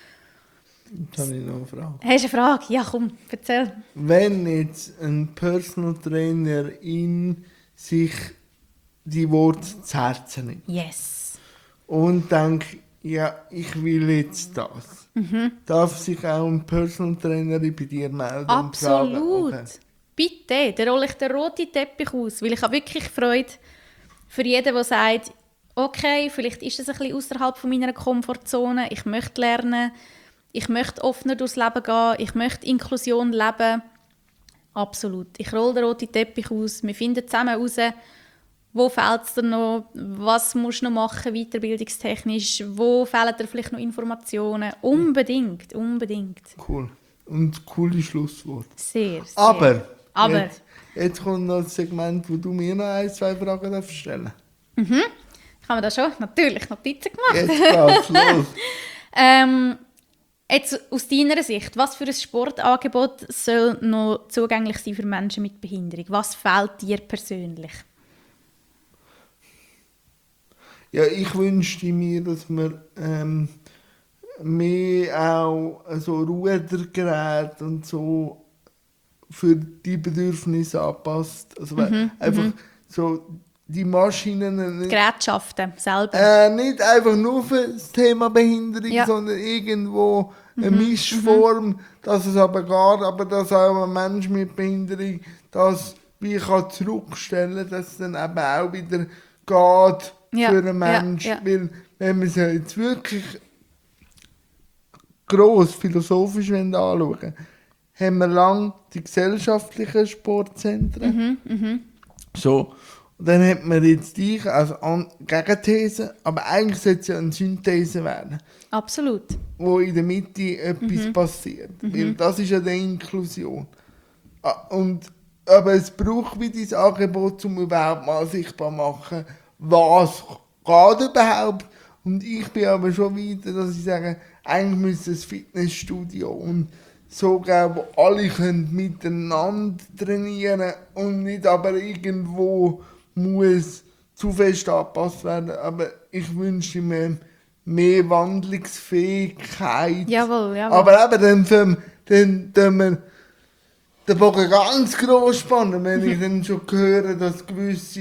Jetzt habe ich noch eine Frage. Hast du eine Frage? Ja, komm, erzähl. Wenn jetzt ein Personal Trainer in sich die Worte zu Herzen nimmt yes. und denkt, ja, ich will jetzt das, mhm. darf sich auch ein Personal Trainer bei dir melden? Absolut. Und fragen, okay. Bitte, dann rolle ich den roten Teppich aus, weil ich habe wirklich Freude für jeden, der sagt, okay, vielleicht ist es ein bisschen außerhalb von meiner Komfortzone, ich möchte lernen, ich möchte offener durchs Leben gehen, ich möchte Inklusion leben. Absolut. Ich rolle den roten Teppich aus, wir finden zusammen heraus, wo fehlt es dir noch, was musst du noch machen, weiterbildungstechnisch, wo fehlen dir vielleicht noch Informationen. Unbedingt, unbedingt. Cool. Und coole Schlusswort. Sehr, sehr. Aber, Aber. Jetzt, jetzt kommt noch das Segment, wo du mir noch ein, zwei Fragen stellen darfst. Mhm. Ich habe mir da schon natürlich Notizen gemacht. Jetzt geht's los. ähm, jetzt aus deiner Sicht, was für ein Sportangebot soll noch zugänglich sein für Menschen mit Behinderung? Was fehlt dir persönlich? Ja, ich wünschte mir, dass wir ähm, mehr auch so Rudergeräte und so für die Bedürfnisse anpasst. Also mhm, einfach m-m. so die Maschinen... Nicht, Gerätschaften selber. Äh, nicht einfach nur für das Thema Behinderung, ja. sondern irgendwo eine mhm, Mischform, mhm. dass es aber geht, aber dass auch ein Mensch mit Behinderung das wie kann zurückstellen, dass es dann eben auch wieder geht ja, für einen Mensch. Ja, ja. Weil wenn wir es jetzt wirklich gross philosophisch anschauen, haben wir lange die gesellschaftlichen Sportzentren. Mhm, mh. So, und dann hat man jetzt dich als An- Gegenthese, aber eigentlich sollte es ja eine Synthese werden. Absolut. Wo in der Mitte etwas mhm. passiert. Mhm. Weil das ist ja die Inklusion. Und, aber es braucht wie dieses Angebot, um überhaupt mal sichtbar zu machen, was geht überhaupt. Und ich bin aber schon weiter, dass ich sage, eigentlich müsste es Fitnessstudio und so geben, wo alle können miteinander trainieren und nicht aber irgendwo muss zu fest angepasst werden. Aber ich wünsche mir mehr Wandlungsfähigkeit. Jawohl, jawohl. Aber eben dann, dann, dann wir den Bogen ganz gross spannen, wenn ich dann schon höre, dass gewisse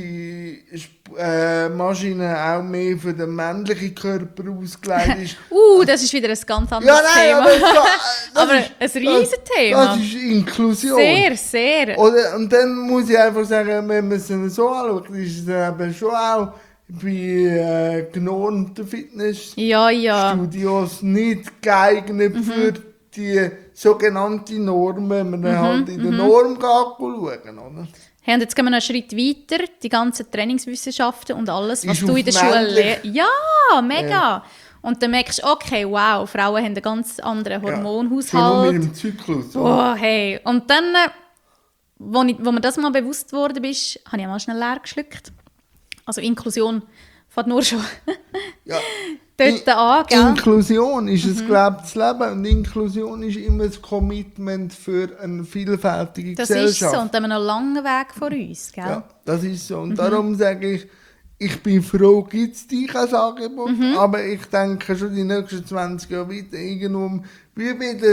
äh, Maschinen auch mehr für den männlichen Körper ausgelegt ist. uh, das ist wieder ein ganz anderes ja, nein, Thema. Aber, das, aber ist, ein riesen das, Thema. Das ist Inklusion. Sehr, sehr. Oder, und dann muss ich einfach sagen, wenn man es so anschaut, ist es dann eben schon auch bei äh, genormten Fitnessstudios ja, ja. nicht geeignet mhm. für die sogenannte Norm, wenn man mhm, halt in der Norm geht, schauen, oder? Hey, und jetzt gehen wir noch einen Schritt weiter. Die ganzen Trainingswissenschaften und alles, was ist du in der Schule lernst. Ja, mega. Ja. Und dann merkst du, okay, wow, Frauen haben einen ganz anderen Hormonhaushalt. Ja, schon nur mit dem Zyklus. Oh, hey. Und dann, wo, ich, wo mir das mal bewusst geworden ist, habe ich mal schnell leer geschluckt. Also Inklusion fängt nur schon ja. dort an, gell? Inklusion ist mhm. ein gelebtes Leben und Inklusion ist immer das Commitment für eine vielfältige das Gesellschaft. Das ist so und dann haben wir noch einen langen Weg vor uns, gell? Ja, das ist so. Und mhm. darum sage ich, ich bin froh, gibt es dich als Angebot, mhm. aber ich denke schon die nächsten zwanzig Jahre weiter irgendwo wie wieder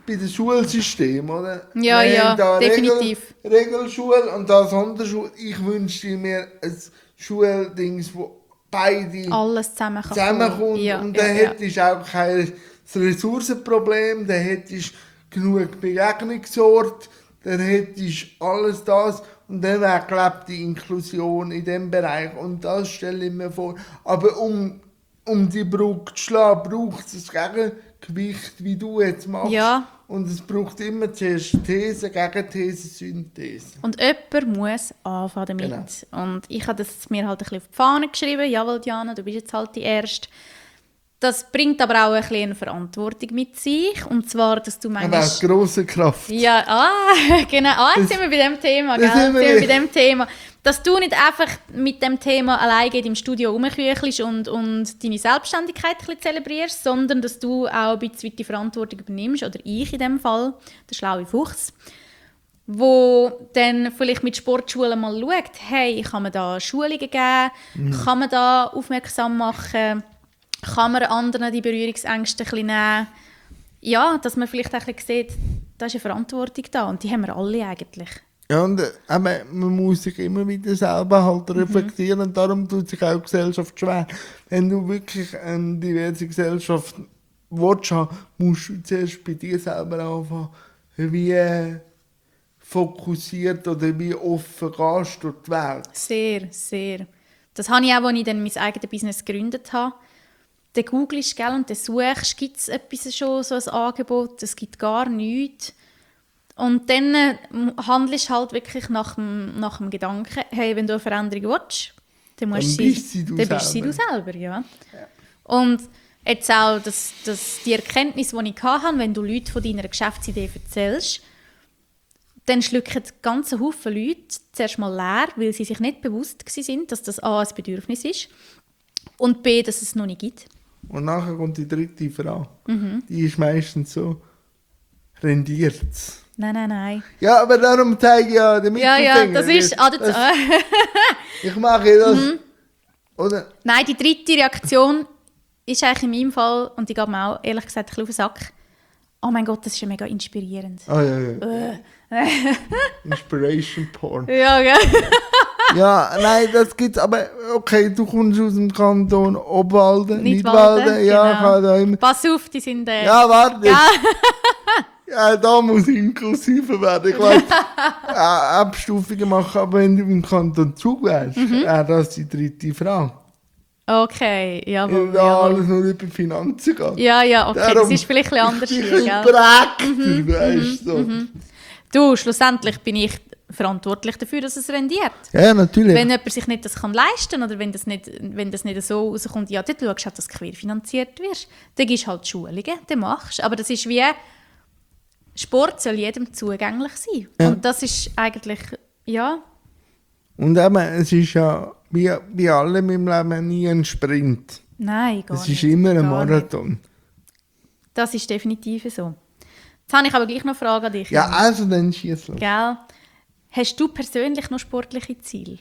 bei dem Schulsystem, oder? Ja, Wir ja, haben da definitiv. Regel, Regelschule und da Sonderschule. Ich wünschte mir ein Schuldings, wo beide Alles zusammen kann zusammenkommt. kommen. Ja, und ja, dann ja. hättest du auch kein Ressourcenproblem, dann hättest du genug Begegnungsorte, dann hättest du alles das und dann wäre, glaube ich, die Inklusion in diesem Bereich. Und das stelle ich mir vor. Aber um, um die Brücke zu schlagen, braucht es ein Gegengewicht, wie du jetzt machst. Ja. Und es braucht immer zuerst These, Gegenthese, Synthese. Und jemand muss anfangen damit. Genau. Und ich habe das mir halt ein bisschen auf die Fahne geschrieben. Jawohl, Diana, du bist jetzt halt die Erste. Das bringt aber auch ein bisschen eine Verantwortung mit sich. Und zwar, dass du Aber manchmal... auch grosse Kraft. Ja, ah, genau. Ah, jetzt sind wir bei dem Thema, gell? das sind Jetzt wir sind wir bei wieder. dem Thema. Dass du nicht einfach mit dem Thema alleine im Studio rumküchelst und, und deine Selbstständigkeit ein bisschen zelebrierst, sondern dass du auch ein bisschen die Verantwortung übernimmst, oder ich in dem Fall, der schlaue Fuchs, wo dann vielleicht mit Sportschulen mal schaut, hey, kann man da Schulungen geben, Mhm. kann man da aufmerksam machen, kann man anderen die Berührungsängste ein bisschen nehmen. Ja, dass man vielleicht auch ein bisschen sieht, da ist eine Verantwortung da und die haben wir alle eigentlich. Ja, und äh, eben, man muss sich immer wieder selber halt reflektieren und darum tut sich auch die Gesellschaft schwer. Wenn du wirklich eine diverse Gesellschaft willst haben, musst du zuerst bei dir selber anfangen, wie äh, fokussiert oder wie offen gehst du durch die Welt. Sehr, sehr. Das habe ich auch, als ich dann mein eigenes Business gegründet habe. Dann googelst, gell, und dann suchst, gibt es etwas schon, so ein Angebot, es gibt gar nichts. Und dann äh, handelst du halt wirklich nach dem, nach dem Gedanken, hey, wenn du eine Veränderung willst, dann, musst Dann sie, bist sie du dann bist sie selber. du selber. Ja. Und jetzt auch das, das, die Erkenntnis, die ich hatte, wenn du Leuten von deiner Geschäftsidee erzählst, dann schlucken ganze Haufen Leute zuerst mal leer, weil sie sich nicht bewusst waren, dass das A, ein Bedürfnis ist und B, dass es noch nicht gibt. Und nachher kommt die dritte Frage. Mhm. Die ist meistens so, rendiert's? Nein, nein, nein. Ja, aber darum zeige ich ja den Ja, Mittelfinger. ja, das ist... Ah, das, Das- ah. Ich mache das. Oder? Nein, die dritte Reaktion ist eigentlich in meinem Fall, und die geht mir auch ehrlich gesagt ein bisschen auf den Sack, oh mein Gott, das ist ja mega inspirierend. Ah, ja, ja. Inspiration Porn. Ja, gell? Ja, nein, das gibt's, aber okay, du kommst aus dem Kanton Obwalden, Nidwalden, Nidwalden, ja, genau. ich habe da immer... Pass auf, die sind... Äh, Ja, warte, ja. ja, da muss inklusiver werden. Ich will äh, Abstufungen machen, aber wenn du im Kanton Zug wärst, Mhm. wäre das die dritte Frage. Okay, jawohl, Weil da jawohl. alles nur über Finanzen geht. Ja, ja, okay, Darum das ist vielleicht ein bisschen anders bin ich hier, ein gell? bisschen geprägter, weißt du. So. Du, schlussendlich bin ich verantwortlich dafür, dass es rendiert. Ja, natürlich. Wenn jemand sich nicht das kann leisten kann oder wenn das nicht, wenn das nicht so rauskommt, ja, dann schaust du halt, dass du querfinanziert wirst. Dann gibst du halt Schulungen, dann machst du. Aber das ist wie, Sport soll jedem zugänglich sein. Ja. Und das ist eigentlich, ja, Und eben, es ist ja wie bei allem im Leben nie ein Sprint. nein, gar Es nicht. ist immer ein gar nicht. Marathon. Das ist definitiv so. Jetzt habe ich aber gleich noch eine Frage an dich. Ja, also dann schieß los. Gell? Hast du persönlich noch sportliche Ziele?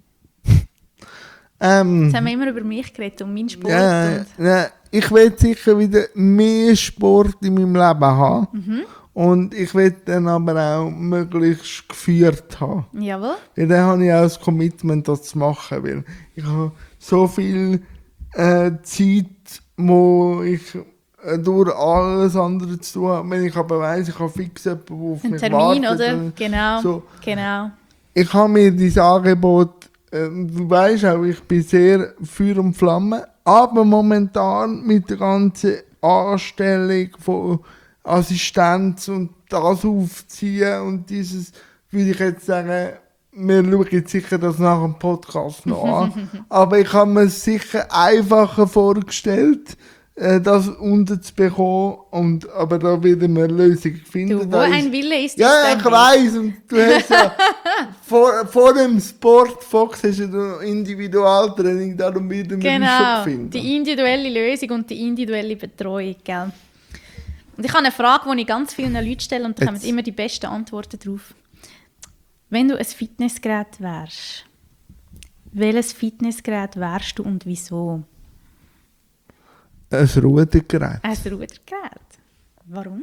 Ähm, Jetzt haben wir immer über mich geredet, um meinen Sport. ja, Und ja, ich will sicher wieder mehr Sport in meinem Leben haben. Mhm. Und ich will dann aber auch möglichst geführt haben. jawohl. Ja, dann habe ich auch das Commitment, das zu machen. Weil ich habe so viel äh, Zeit, wo ich äh, durch alles andere zu tun habe. Wenn ich aber weiss, ich habe fix jemanden, der auf Ein mich Termin, wartet. oder? äh, Genau. So. Genau. Ich habe mir dieses Angebot, äh, du weißt auch, ich bin sehr Feuer und Flamme, aber momentan mit der ganzen Anstellung von Assistenz und das aufziehen und dieses, würde ich jetzt sagen, wir schauen jetzt sicher das nach dem Podcast noch an, aber ich habe mir es sicher einfacher vorgestellt, äh, das unterzubekommen, und, aber da werden wir eine Lösung finden. Du, wo Da ist- ein Wille ist, ja, ist ja, ein ich Weg. weiss. Und du hast ja vor, vor dem Sport Fox hast du ja Individualtraining, darum werden wir uns schon Genau, finden. die individuelle Lösung und die individuelle Betreuung. Gell? Und ich habe eine Frage, die ich ganz vielen Leuten stelle, und da kommen Jetzt. immer die besten Antworten drauf. Wenn du ein Fitnessgerät wärst, welches Fitnessgerät wärst du und wieso? Ein Rudergerät. Ein Rudergerät. Warum?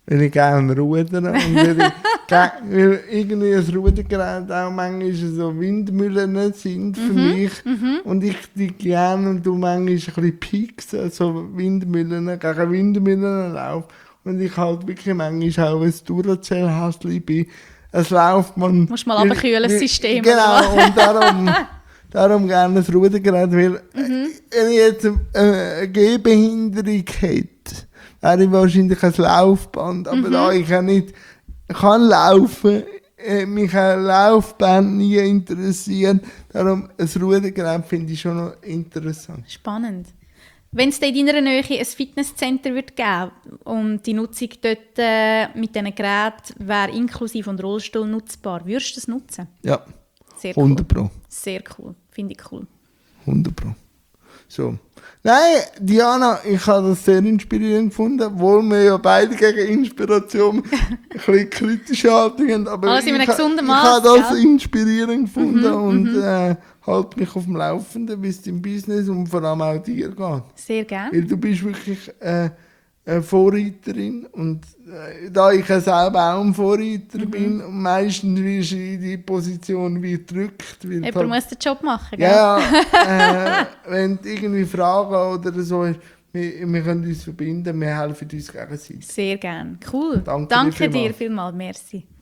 weil ich gerne rudere und weil, ich, ge- weil irgendwie ein Rudergerät auch manchmal so Windmühlen sind für Mhm, mich und ich die gerne und du manchmal ein bisschen pieksen, so Windmühlen, gegen Windmühlen laufe und ich halt wirklich manchmal auch ein Duracell-Häschen bin. Es läuft man... Musst mal runterkühlen, das System, Genau, oder und darum... Darum gerne das Rudergerät, weil Mhm. wenn ich jetzt eine, eine Gehbehinderung hätte, wäre ich wahrscheinlich ein Laufband. Aber Mhm. da ich ja nicht kann laufen, äh, mich ein Laufband nie interessieren, darum ein Rudergerät finde ich schon noch interessant. Spannend. Wenn es in deiner Nähe ein Fitnesscenter wird geben und die Nutzung dort äh, mit diesen Geräten wäre inklusive und Rollstuhl nutzbar, würdest du das nutzen? Ja, Sehr cool. hundert Pro. Sehr cool. Finde ich cool. hundert Pro. So. Nein, Diana, ich habe das sehr inspirierend gefunden, obwohl wir ja beide gegen Inspiration ein bisschen kritische Haltung haben. Aber Alles in einem ich, ha- gesunden ich habe Maß, das gell? inspirierend gefunden Mhm, und mhm. äh, halte mich auf dem Laufenden, wie es im Business und vor allem auch dir geht. Sehr gerne. Weil du bist wirklich äh, eine Vorreiterin und äh, da ich ja selber auch ein Vorreiter Mhm. bin, und meistens wirst du in die Position wie gedrückt. weil Jemand halt- muss den Job machen, gell? ja, äh, wenn du irgendwie Fragen oder so hast, wir, wir können uns verbinden, wir helfen uns gegenseitig. Sehr gerne. Cool. Danke dir Danke vielmals. dir vielmals. Merci.